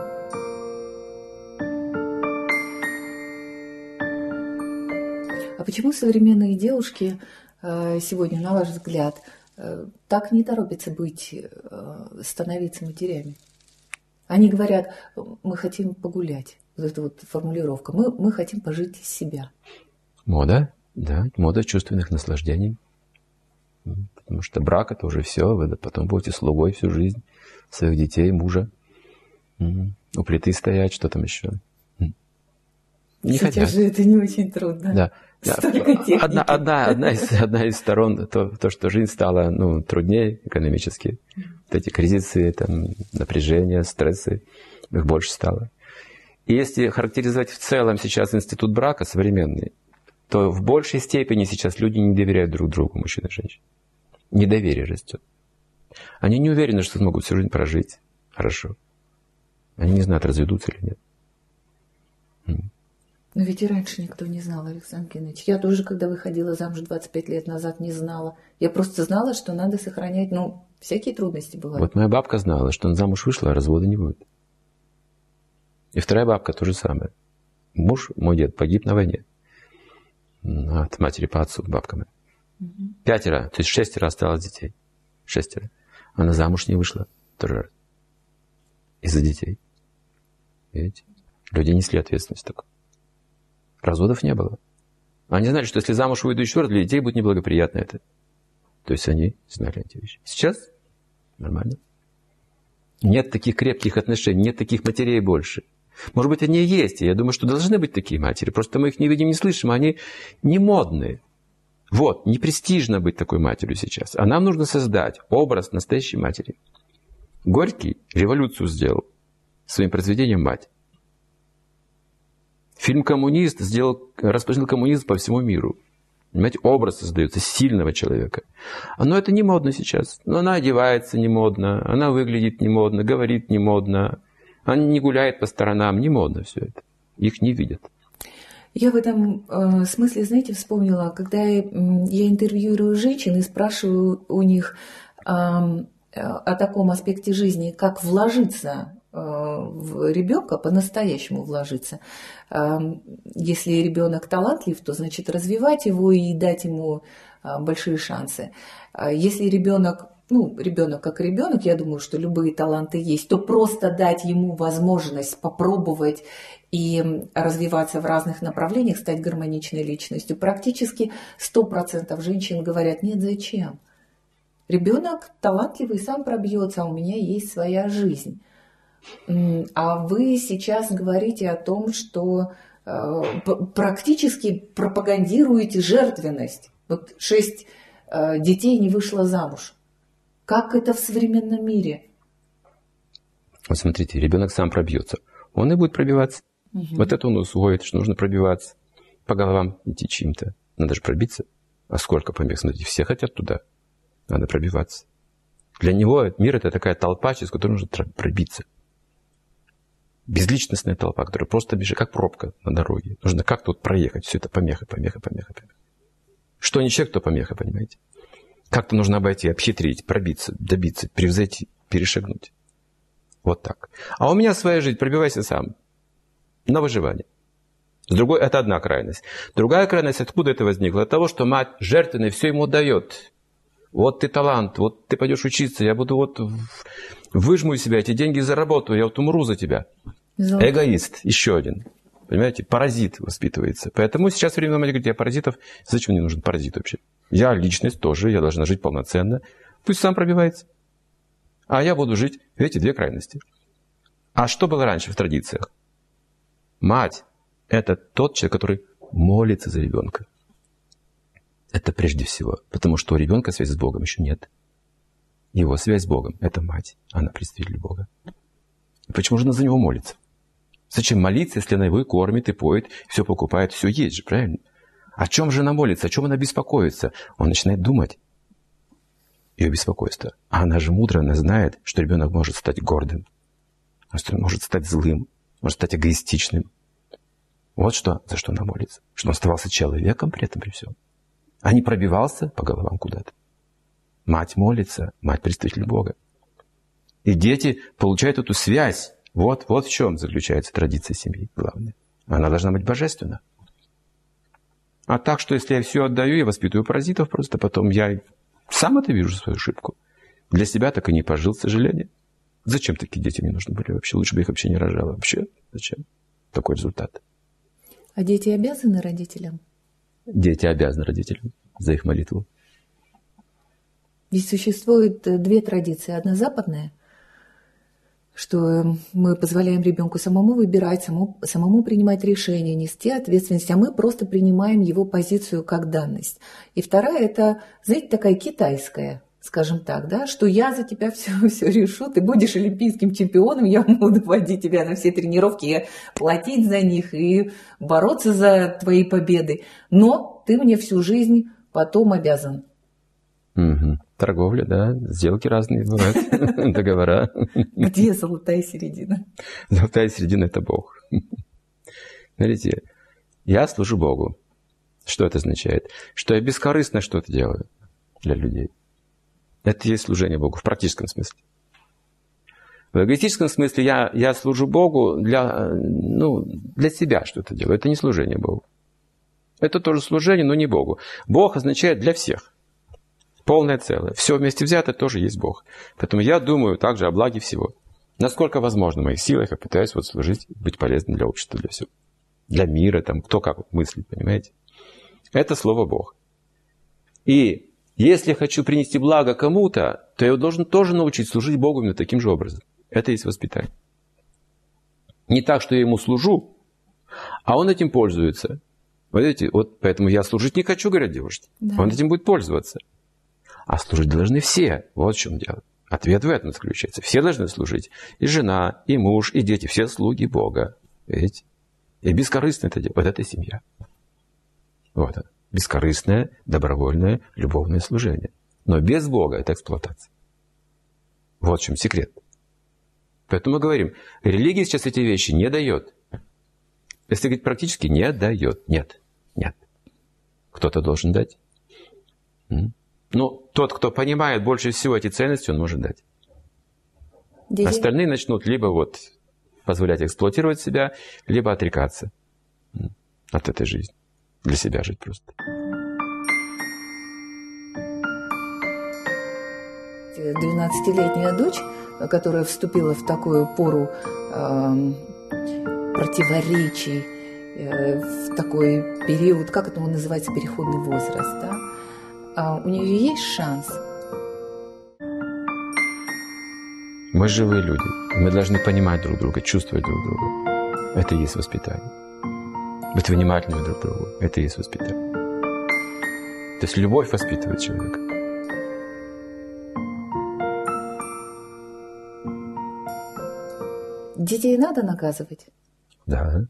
А почему современные девушки сегодня, на ваш взгляд, так не торопятся быть, становиться матерями? Они говорят, мы хотим погулять. Вот эта вот формулировка. Мы, мы хотим пожить из себя. Мода, да, мода чувственных наслаждений. Потому что брак – это уже все, вы потом будете слугой всю жизнь своих детей, мужа. У плиты стоять, что там еще. Не Сейчас хотят. Же это не очень трудно. Да. Одна, одна, одна, из, одна из сторон, то, то, что жизнь стала ну, труднее экономически. Вот эти кризисы, там, напряжения, стрессы, их больше стало. И если характеризовать в целом сейчас институт брака современный, то в большей степени сейчас люди не доверяют друг другу, мужчина и женщина. Недоверие растет. Они не уверены, что смогут всю жизнь прожить хорошо. Они не знают, разведутся или нет. Но ведь и раньше никто не знал, Александр Геннадьевич. Я тоже, когда выходила замуж двадцать пять лет назад, не знала. Я просто знала, что надо сохранять, ну, всякие трудности бывают. Вот моя бабка знала, что она замуж вышла, а развода не будет. И вторая бабка то же самое. Муж, мой дед, погиб на войне. От матери по отцу, бабка моя. Угу. Пятеро, то есть шестеро осталось детей. Шестеро. Она замуж не вышла. Тоже из-за детей. Видите? Люди несли ответственность такую. Разводов не было. Они знали, что если замуж выйду еще раз, для детей будет неблагоприятно это. То есть они знали эти вещи. Сейчас нормально. Нет таких крепких отношений, нет таких матерей больше. Может быть, они и есть. И я думаю, что должны быть такие матери. Просто мы их не видим, не слышим. Они не модные. Вот, не престижно быть такой матерью сейчас. А нам нужно создать образ настоящей матери. Горький революцию сделал своим произведением «Мать». Фильм «Коммунист» сделал, распространил коммунизм по всему миру. Понимаете, образ создается сильного человека. Но это не модно сейчас. Но она одевается не модно, она выглядит не модно, говорит не модно. Она не гуляет по сторонам, не модно все это. Их не видят. Я в этом э, смысле, знаете, вспомнила, когда я, я интервьюирую женщин и спрашиваю у них э, о таком аспекте жизни, как вложиться э, в ребенка, по-настоящему вложиться. Э, если ребенок талантлив, то значит развивать его и дать ему э, большие шансы. Э, если ребенок ну, ребенок как ребенок, я думаю, что любые таланты есть, то просто дать ему возможность попробовать и развиваться в разных направлениях, стать гармоничной личностью. Практически сто процентов женщин говорят: нет, зачем? Ребенок талантливый, сам пробьется, а у меня есть своя жизнь. А вы сейчас говорите о том, что э, практически пропагандируете жертвенность. Вот шесть э, детей не вышло замуж. Как это в современном мире? Вот смотрите, ребенок сам пробьется. Он и будет пробиваться. Угу. Вот это он усвоит, что нужно пробиваться. По головам идти чьим-то. Надо же пробиться. А сколько помех? Смотрите, все хотят туда. Надо пробиваться. Для него мир — это такая толпа, через которую нужно пробиться. Безличностная толпа, которая просто бежит, как пробка на дороге. Нужно как-то вот проехать. Все это помеха, помеха, помеха, помеха. Что не человек, то помеха, понимаете? Как-то нужно обойти, обхитрить, пробиться, добиться, превзойти, перешагнуть. Вот так. А у меня своя жизнь, пробивайся сам. На выживание. С другой, это одна крайность. Другая крайность, откуда это возникло? От того, что мать жертвенная все ему дает. Вот ты талант, вот ты пойдешь учиться, я буду вот выжму из себя эти деньги за работу, я вот умру за тебя. Золото. Эгоист, еще один. Понимаете, паразит воспитывается. Поэтому сейчас время мать говорит: я паразитов, зачем мне нужен паразит вообще? Я личность тоже, я должна жить полноценно. Пусть сам пробивается. А я буду жить в эти две крайности. А что было раньше в традициях? Мать – это тот человек, который молится за ребенка. Это прежде всего. Потому что у ребенка связи с Богом еще нет. Его связь с Богом – это мать. Она представитель Бога. И почему же она за него молится? Зачем молиться, если она его и кормит, и поет, все покупает, все есть же, правильно? О чем же она молится? О чем она беспокоится? Он начинает думать. Ее беспокойство. А она же мудрая, она знает, что ребенок может стать гордым. Что он может стать злым, может стать эгоистичным. Вот что, за что она молится. Что он оставался человеком при этом, при всем. А не пробивался по головам куда-то. Мать молится, мать представитель Бога. И дети получают эту связь. Вот, вот в чем заключается традиция семьи главная. Она должна быть божественна. А так, что если я все отдаю, я воспитываю паразитов, просто потом я сам это вижу, свою ошибку. Для себя так и не пожил, к сожалению. Зачем такие дети мне нужны были вообще? Лучше бы их вообще не рожала. Вообще, зачем? Такой результат. А дети обязаны родителям? Дети обязаны родителям за их молитву. Ведь существует две традиции. Одна западная, что мы позволяем ребенку самому выбирать, самому, самому принимать решения, нести ответственность, а мы просто принимаем его позицию как данность. И вторая – это, знаете, такая китайская, скажем так, да, что я за тебя все, все решу, ты будешь олимпийским чемпионом, я буду водить тебя на все тренировки, и платить за них и бороться за твои победы, но ты мне всю жизнь потом обязан. Угу. Торговля, да, сделки разные бывают, договора. Где золотая середина? Золотая середина – это Бог. Смотрите, я служу Богу. Что это означает? Что я бескорыстно что-то делаю для людей. Это и есть служение Богу в практическом смысле. В эгоистическом смысле я, я служу Богу для, ну, для себя что-то делаю. Это не служение Богу. Это тоже служение, но не Богу. Бог означает для всех. Полное целое. Все вместе взято тоже есть Бог. Поэтому я думаю также о благе всего. Насколько возможно в моих силах я пытаюсь вот служить, быть полезным для общества, для всего. Для мира, там, кто как мыслит, понимаете? Это слово Бог. И если я хочу принести благо кому-то, то я должен тоже научить служить Богу именно таким же образом. Это и есть воспитание. Не так, что я ему служу, а он этим пользуется. Вот видите, вот поэтому я служить не хочу, говорят девушки. Да. Он этим будет пользоваться. А служить должны все. Вот в чем дело. Ответ в этом заключается. Все должны служить. И жена, и муж, и дети. Все слуги Бога. Видите? И бескорыстно это делает. Вот это семья. Вот оно. Бескорыстное, добровольное, любовное служение. Но без Бога это эксплуатация. Вот в чем секрет. Поэтому мы говорим, религия сейчас эти вещи не дает. Если говорить практически, не дает. Нет. Нет. Кто-то должен дать. Ну, тот, кто понимает больше всего эти ценности, он может дать. Дети. Остальные начнут либо вот позволять эксплуатировать себя, либо отрекаться от этой жизни. Для себя жить просто. двенадцатилетняя дочь, которая вступила в такую пору э, противоречий, э, в такой период, как это называется, переходный возраст, да? А у нее есть шанс? Мы живые люди. Мы должны понимать друг друга, чувствовать друг друга. Это и есть воспитание. Быть внимательными друг к другу. Это и есть воспитание. То есть любовь воспитывает человека. Детей надо наказывать? Да.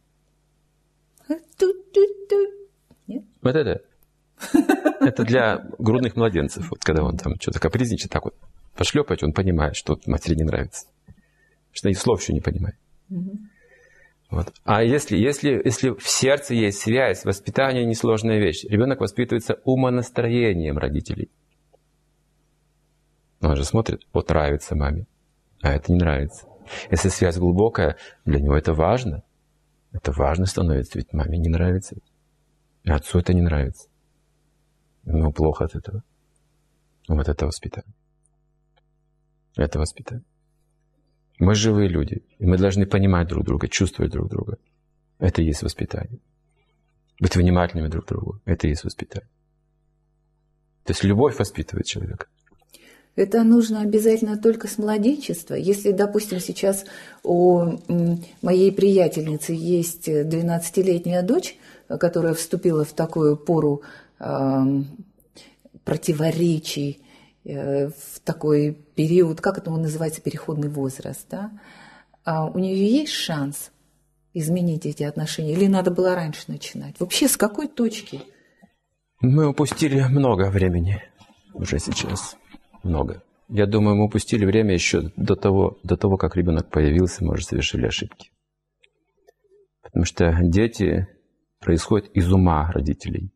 Нет? Вот это. Это для грудных младенцев. Вот когда он там что-то капризничает, так вот пошлепать, он понимает, что матери не нравится. Что и слов еще не понимает. Угу. Вот. А если, если, если в сердце есть связь, воспитание несложная вещь. Ребенок воспитывается умонастроением родителей. Он же смотрит, вот нравится маме, а это не нравится. Если связь глубокая, для него это важно. Это важно становится, ведь маме не нравится. И отцу это не нравится. Ему плохо от этого. Вот это воспитание. Это воспитание. Мы живые люди, и мы должны понимать друг друга, чувствовать друг друга. Это и есть воспитание. Быть внимательными друг к другу. Это и есть воспитание. То есть любовь воспитывает человека. Это нужно обязательно только с младенчества. Если, допустим, сейчас у моей приятельницы есть двенадцатилетняя дочь, которая вступила в такую пору э, противоречий, э, в такой период, как это называется, переходный возраст, да? А у нее есть шанс изменить эти отношения? Или надо было раньше начинать? Вообще, с какой точки? Мы упустили много времени уже сейчас. Много. Я думаю, мы упустили время еще до того, до того, как ребенок появился, мы уже совершили ошибки. Потому что дети происходят из ума родителей.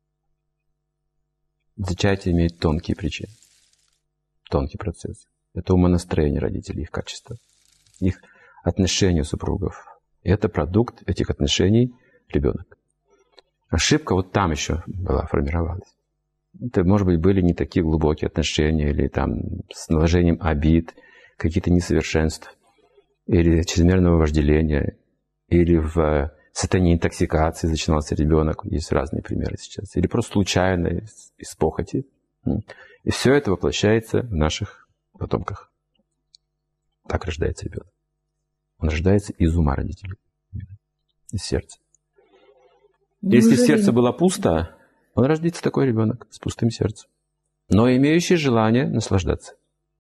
Зачатие имеет тонкие причины. Тонкий процесс. Это умонастроение родителей, их качество, их отношения супругов. И это продукт этих отношений ребенок. Ошибка вот там еще была, формировалась. Это, может быть, были не такие глубокие отношения, или там с наложением обид, каких-то несовершенств, или чрезмерного вожделения, или в состоянии интоксикации начинался ребенок. Есть разные примеры сейчас. Или просто случайно, из, из похоти. И все это воплощается в наших потомках. Так рождается ребенок. Он рождается из ума родителей, из сердца. Если сердце было пусто, он рождается такой ребенок с пустым сердцем, но имеющий желание наслаждаться.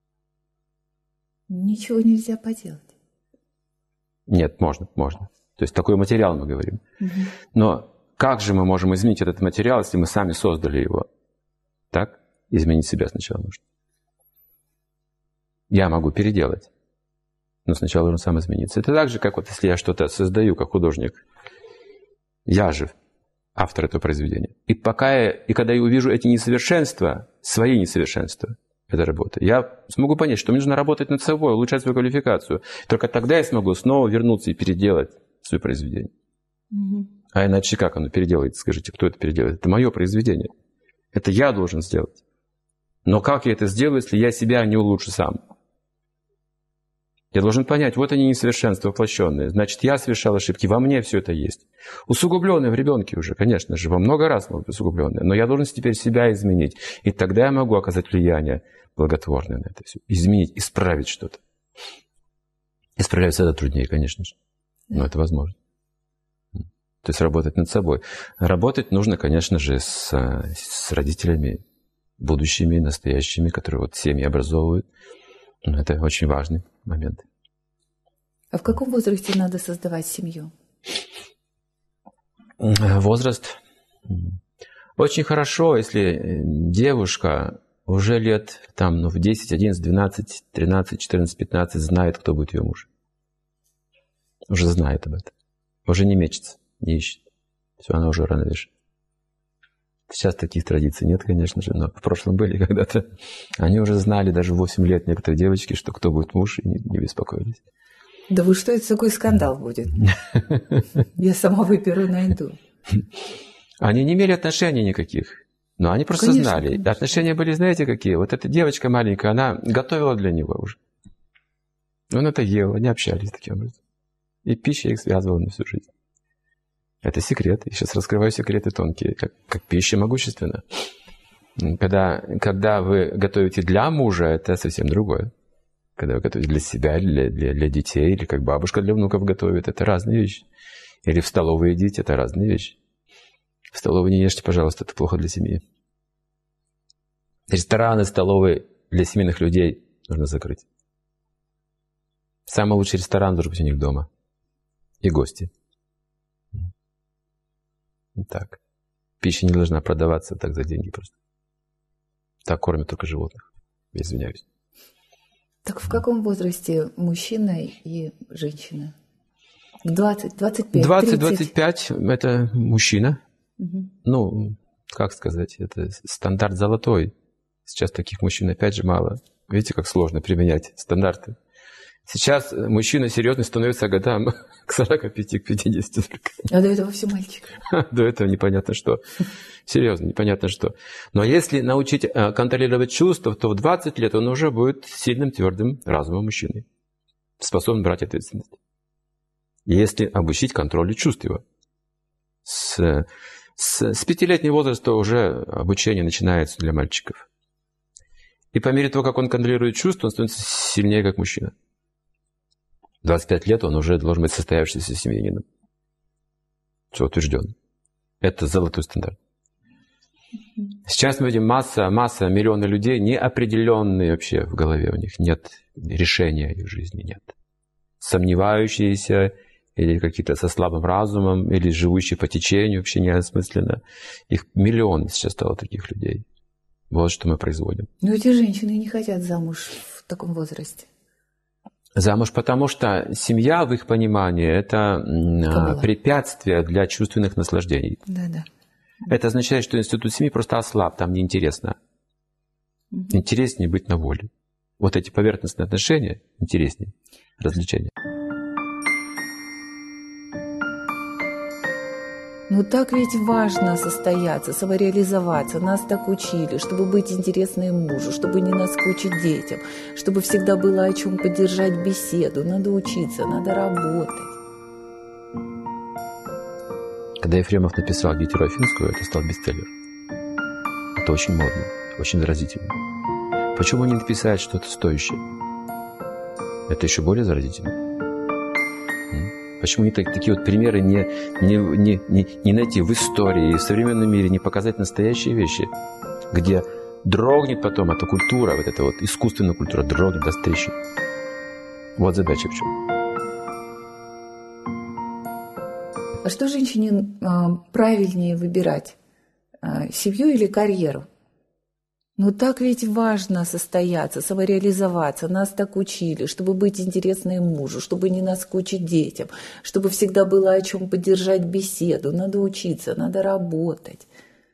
Ничего нельзя поделать. Нет, можно, можно. То есть такой материал мы говорим. Угу. Но как же мы можем изменить этот материал, если мы сами создали его? Так? Изменить себя сначала нужно. Я могу переделать, но сначала должен сам измениться. Это так же, как вот если я что-то создаю, как художник. Я же автор этого произведения. И пока я, и когда я увижу эти несовершенства, свои несовершенства, эта работа, я смогу понять, что мне нужно работать над собой, улучшать свою квалификацию. Только тогда я смогу снова вернуться и переделать свое произведение. Угу. А иначе как оно переделается? Скажите, кто это переделает? Это мое произведение. Это я должен сделать. Но как я это сделаю, если я себя не улучшу сам? Я должен понять, вот они несовершенства воплощенные. Значит, я совершал ошибки, во мне все это есть. Усугубленные в ребенке уже, конечно же, во много раз могут быть усугубленные. Но я должен теперь себя изменить. И тогда я могу оказать влияние благотворное на это все. Изменить, исправить что-то. Исправлять всегда труднее, конечно же. Но это возможно. То есть работать над собой. Работать нужно, конечно же, с, с родителями, будущими, настоящими, которые вот семьи образовывают. Это очень важный момент. А в каком возрасте надо создавать семью? Возраст. Очень хорошо, если девушка уже лет там, ну, в десять, одиннадцать, двенадцать, тринадцать, четырнадцать, пятнадцать знает, кто будет ее муж. Уже знает об этом. Уже не мечется, не ищет. Все, она уже рано решит. Сейчас таких традиций нет, конечно же, но в прошлом были когда-то. Они уже знали даже в восемь лет некоторые девочки, что кто будет муж, и не, не беспокоились. Да вы что, это такой скандал будет? Я сама выберу, найду. Они не имели отношений никаких. Но они просто Конечно, знали. конечно. Отношения были, знаете, какие? Вот эта девочка маленькая, она готовила для него уже. Он это ел, они общались таким образом. И пища их связывала на всю жизнь. Это секрет. Я сейчас раскрываю секреты тонкие, как, как пища могущественна. Когда, когда вы готовите для мужа, это совсем другое. Когда вы готовите для себя, для, для, для детей, или как бабушка для внуков готовит, это разные вещи. Или в столовую едите, это разные вещи. В столовой не ешьте, пожалуйста, это плохо для семьи. Рестораны, столовые для семейных людей нужно закрыть. Самый лучший ресторан должен быть у них дома. И гости. Так. Пища не должна продаваться так за деньги просто. Так кормят только животных. Я извиняюсь. Так в каком возрасте мужчина и женщина? В двадцать, двадцать пять, двадцать-двадцать пять это мужчина. Угу. Ну, как сказать, это стандарт золотой. Сейчас таких мужчин опять же мало. Видите, как сложно применять стандарты. Сейчас мужчина серьезный становится годам к сорока пяти, к пятидесяти. А до этого все мальчики. До этого непонятно что. Серьезно, непонятно что. Но если научить контролировать чувства, то в двадцать лет он уже будет сильным, твердым, разумным мужчиной. Способен брать ответственность. Если обучить контролю чувств его. С, с, с пятилетнего возраста уже обучение начинается для мальчиков. И по мере того, как он контролирует чувства, он становится сильнее как мужчина. В двадцать пять лет он уже должен быть состоявшимся семьянином. Все утвержден. Это золотой стандарт. Сейчас мы видим масса, масса, миллионы людей неопределенные вообще в голове. У них нет решения их жизни, нет. Сомневающиеся или какие-то со слабым разумом, или живущие по течению, вообще неосмысленно. Их миллион сейчас стало таких людей. Вот что мы производим. Но эти женщины не хотят замуж в таком возрасте. Замуж, потому что семья, в их понимании, это Кабала. Препятствие для чувственных наслаждений. Да-да. Это означает, что институт семьи просто ослаб, там неинтересно. Угу. Интереснее быть на воле. Вот эти поверхностные отношения интереснее развлечения. Ну так ведь важно состояться, самореализоваться. Нас так учили, чтобы быть интересной мужу, чтобы не наскучить детям, чтобы всегда было о чем поддержать беседу. Надо учиться, надо работать. Когда Ефремов написал Гетероафинскую, это стал бестселлер. Это очень модно, очень заразительно. Почему не написать что-то стоящее? Это еще более заразительно. Почему не так, такие вот примеры не, не, не, не, не найти в истории, в современном мире, не показать настоящие вещи, где дрогнет потом эта культура, вот эта вот искусственная культура, дрогнет до встречи. Вот задача в чем. А что женщине а, правильнее выбирать? А, семью или карьеру? Ну так ведь важно состояться, самореализоваться. Нас так учили, чтобы быть интересной мужу, чтобы не наскучить детям, чтобы всегда было о чем поддержать беседу. Надо учиться, надо работать.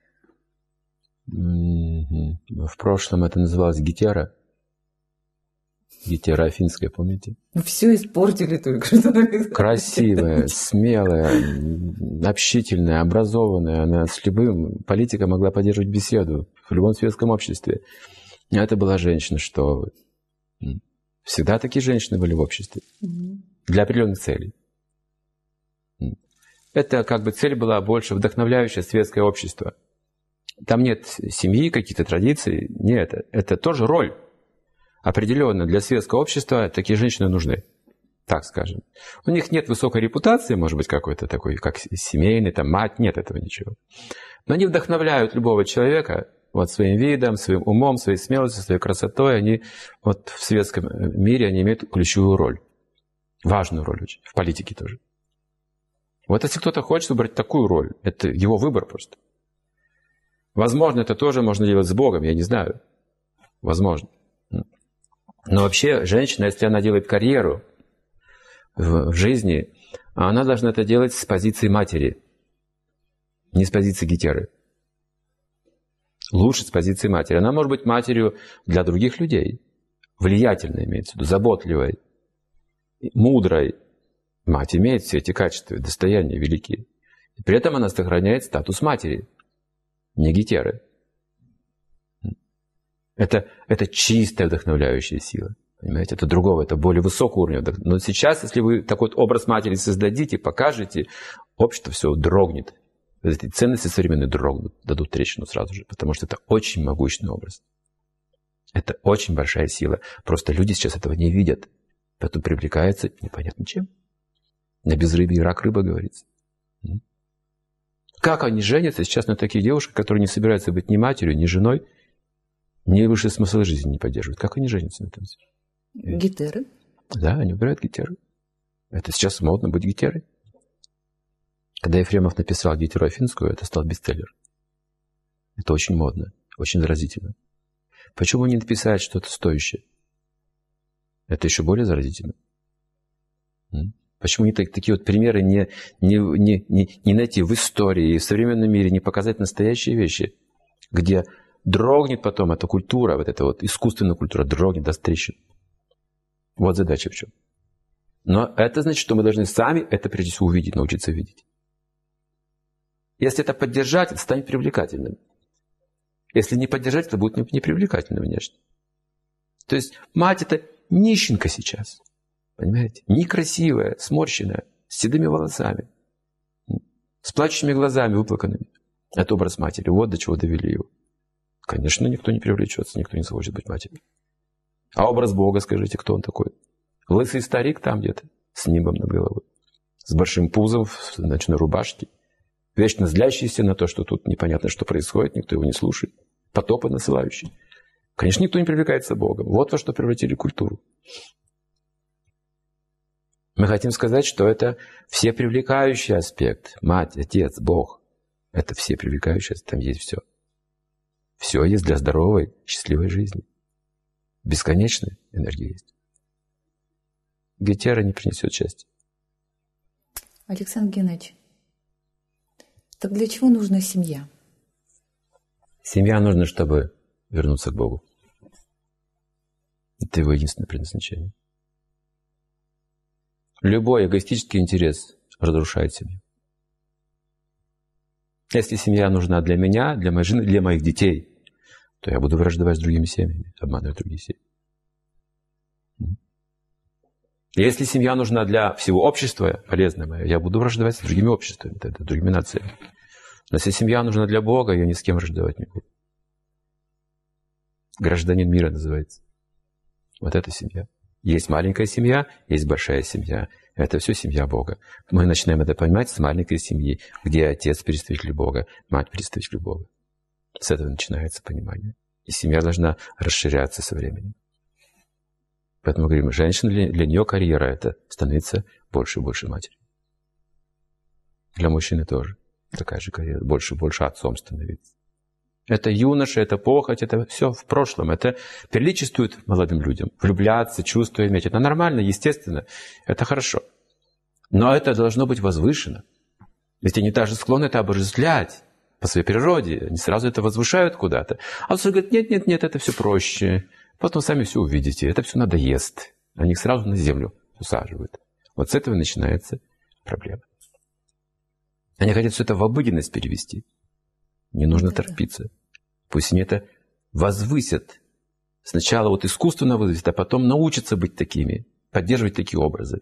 Mm-hmm. В прошлом это называлось гетера. Гетера афинская, помните? Ну все испортили только что. Красивая, смелая, общительная, образованная. Она с любым политиком могла поддерживать беседу в любом светском обществе. Это была женщина, что всегда такие женщины были в обществе. Mm-hmm. Для определенных целей. Это как бы цель была больше вдохновляющее светское общество. Там нет семьи, каких-то традиций. Нет, это тоже роль. Определенно для светского общества такие женщины нужны, так скажем. У них нет высокой репутации, может быть, какой-то такой, как семейный, там, мать, нет этого ничего. Но они вдохновляют любого человека вот своим видом, своим умом, своей смелостью, своей красотой. Они вот в светском мире они имеют ключевую роль, важную роль очень, в политике тоже. Вот если кто-то хочет выбрать такую роль, это его выбор просто. Возможно, это тоже можно делать с Богом, я не знаю. Возможно. Но вообще женщина, если она делает карьеру в, в жизни, она должна это делать с позиции матери, не с позиции гетеры. Лучше с позиции матери. Она может быть матерью для других людей, влиятельной имеется в виду, заботливой, мудрой. Мать имеет все эти качества, достояния великие. И при этом она сохраняет статус матери, не гетеры. Это, это чистая вдохновляющая сила. Понимаете, это другого, это более высокого уровня. Но сейчас, если вы такой вот образ матери создадите, покажете, общество все дрогнет. Эти ценности современные дрогнут, дадут трещину сразу же, потому что это очень могущественный образ. Это очень большая сила. Просто люди сейчас этого не видят, поэтому привлекаются непонятно чем. На безрыбье рак рыба, говорится. Как они женятся сейчас на таких девушках, которые не собираются быть ни матерью, ни женой, ни высший смысл жизни не поддерживают? Как они женятся на этом? Гетеры? Да, они выбирают гетеры. Это сейчас модно быть гетерой. Когда Ефремов написал Гетеру Афинскую, это стал бестселлер. Это очень модно, очень заразительно. Почему не написать что-то стоящее? Это еще более заразительно. Почему не так, такие вот примеры не, не, не, не, не найти в истории и в современном мире, не показать настоящие вещи, где дрогнет потом эта культура, вот эта вот искусственная культура, дрогнет, даст трещину. Вот задача в чем. Но это значит, что мы должны сами это прежде всего увидеть, научиться видеть. Если это поддержать, это станет привлекательным. Если не поддержать, это будет непривлекательным внешне. То есть мать это нищенка сейчас. Понимаете? Некрасивая, сморщенная, с седыми волосами, с плачущими глазами, выплаканными. Это образ матери. Вот до чего довели его. Конечно, никто не привлечется, никто не захочет быть матерью. А образ Бога, скажите, кто он такой? Лысый старик там где-то, с нимбом над головой, с большим пузом в ночной рубашке, вечно злящийся на то, что тут непонятно, что происходит, никто его не слушает, потопы насылающий. Конечно, никто не привлекается Богом. Вот во что превратили культуру. Мы хотим сказать, что это всепривлекающий аспект. Мать, Отец, Бог. Это всепривлекающий аспект. Там есть все. Все есть для здоровой, счастливой жизни. Бесконечная энергия есть. Гетера не принесет счастья. Александр Геннадьевич, так для чего нужна семья? Семья нужна, чтобы вернуться к Богу. Это его единственное предназначение. Любой эгоистический интерес разрушает семью. Если семья нужна для меня, для моей жены, для моих детей, то я буду враждовать с другими семьями, обманывать другие семьи. Если семья нужна для всего общества, полезная моя, я буду враждовать с другими обществами, тогда, другими нациями. Но если семья нужна для Бога, я ни с кем враждовать не буду. Гражданин мира называется. Вот это семья. Есть маленькая семья, есть большая семья. Это все семья Бога. Мы начинаем это понимать с маленькой семьи, где отец представитель Бога, мать представитель Бога. С этого начинается понимание. И семья должна расширяться со временем. Поэтому мы говорим, женщина, для, для нее карьера это становиться больше и больше матерью. Для мужчины тоже такая же карьера, больше и больше отцом становиться. Это юноша, это похоть, это все в прошлом. Это приличествует молодым людям. Влюбляться, чувства иметь. Это нормально, естественно. Это хорошо. Но это должно быть возвышено. Ведь они даже склонны это обожествлять по своей природе. Они сразу это возвышают куда-то. А он говорит, нет, нет, нет, это все проще. Потом сами все увидите. Это все надоест. Они их сразу на землю усаживают. Вот с этого начинается проблема. Они хотят все это в обыденность перевести. Не нужно да, торопиться. Пусть они это возвысят. Сначала вот искусственно возвысят, а потом научатся быть такими, поддерживать такие образы.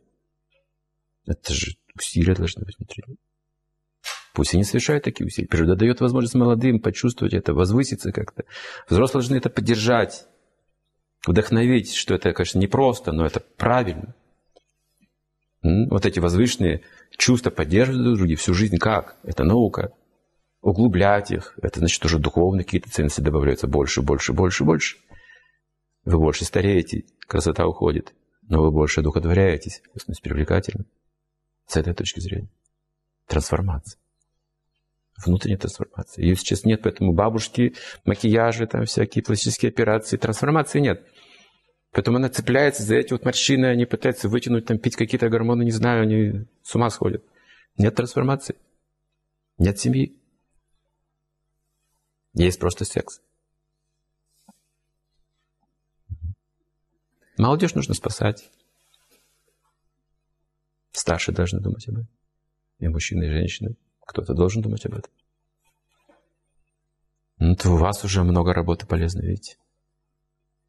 Это же усилия должны быть внутри. Пусть они совершают такие усилия. Природа дает возможность молодым почувствовать это, возвыситься как-то. Взрослые должны это поддержать, вдохновить, что это, конечно, непросто, но это правильно. Вот эти возвышенные чувства поддерживают друг друга всю жизнь. Как? Это наука. Углублять их, это значит уже духовные какие-то ценности добавляются больше, больше, больше, больше. Вы больше стареете, красота уходит, но вы больше одухотворяетесь, вы становитесь привлекательным. С этой точки зрения. Трансформация. Внутренняя трансформация. Ее сейчас нет, поэтому бабушки, макияжи, там всякие пластические операции, трансформации нет. Поэтому она цепляется за эти вот морщины, они пытаются вытянуть, там, пить какие-то гормоны, не знаю, они с ума сходят. Нет трансформации. Нет семьи. Есть просто секс. Молодежь нужно спасать. Старшие должны думать об этом. И мужчины, и женщины. Кто-то должен думать об этом. Ну, то у вас уже много работы полезной, видите.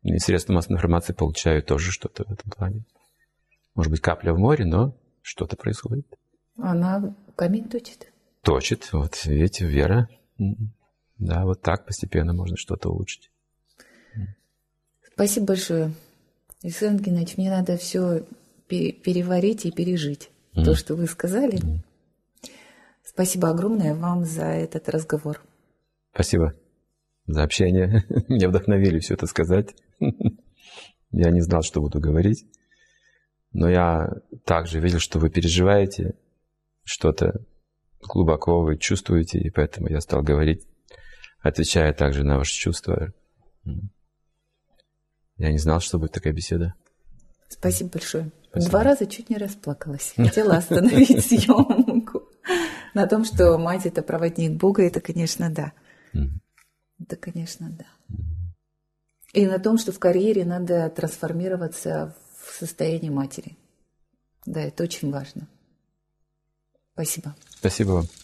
И средства массовой информации получают тоже что-то в этом плане. Может быть, капля в море, но что-то происходит. Она камень точит. Точит. Вот, видите, вера. Да, вот так постепенно можно что-то улучшить. Спасибо большое. Александр Геннадьевич, мне надо все переварить и пережить. Mm. То, что вы сказали. Mm. Спасибо огромное вам за этот разговор. Спасибо за общение. Меня вдохновили все это сказать. Я не знал, что буду говорить. Но я также видел, что вы переживаете что-то глубоко, вы чувствуете, и поэтому я стал говорить, отвечая также на ваши чувства. Я не знал, что будет такая беседа. Спасибо большое. Спасибо. Два раза чуть не расплакалась. Хотела остановить съемку. На том, что мать – это проводник Бога, это, конечно, да. Это, конечно, да. И на том, что в карьере надо трансформироваться в состояние матери. Да, это очень важно. Спасибо. Спасибо вам.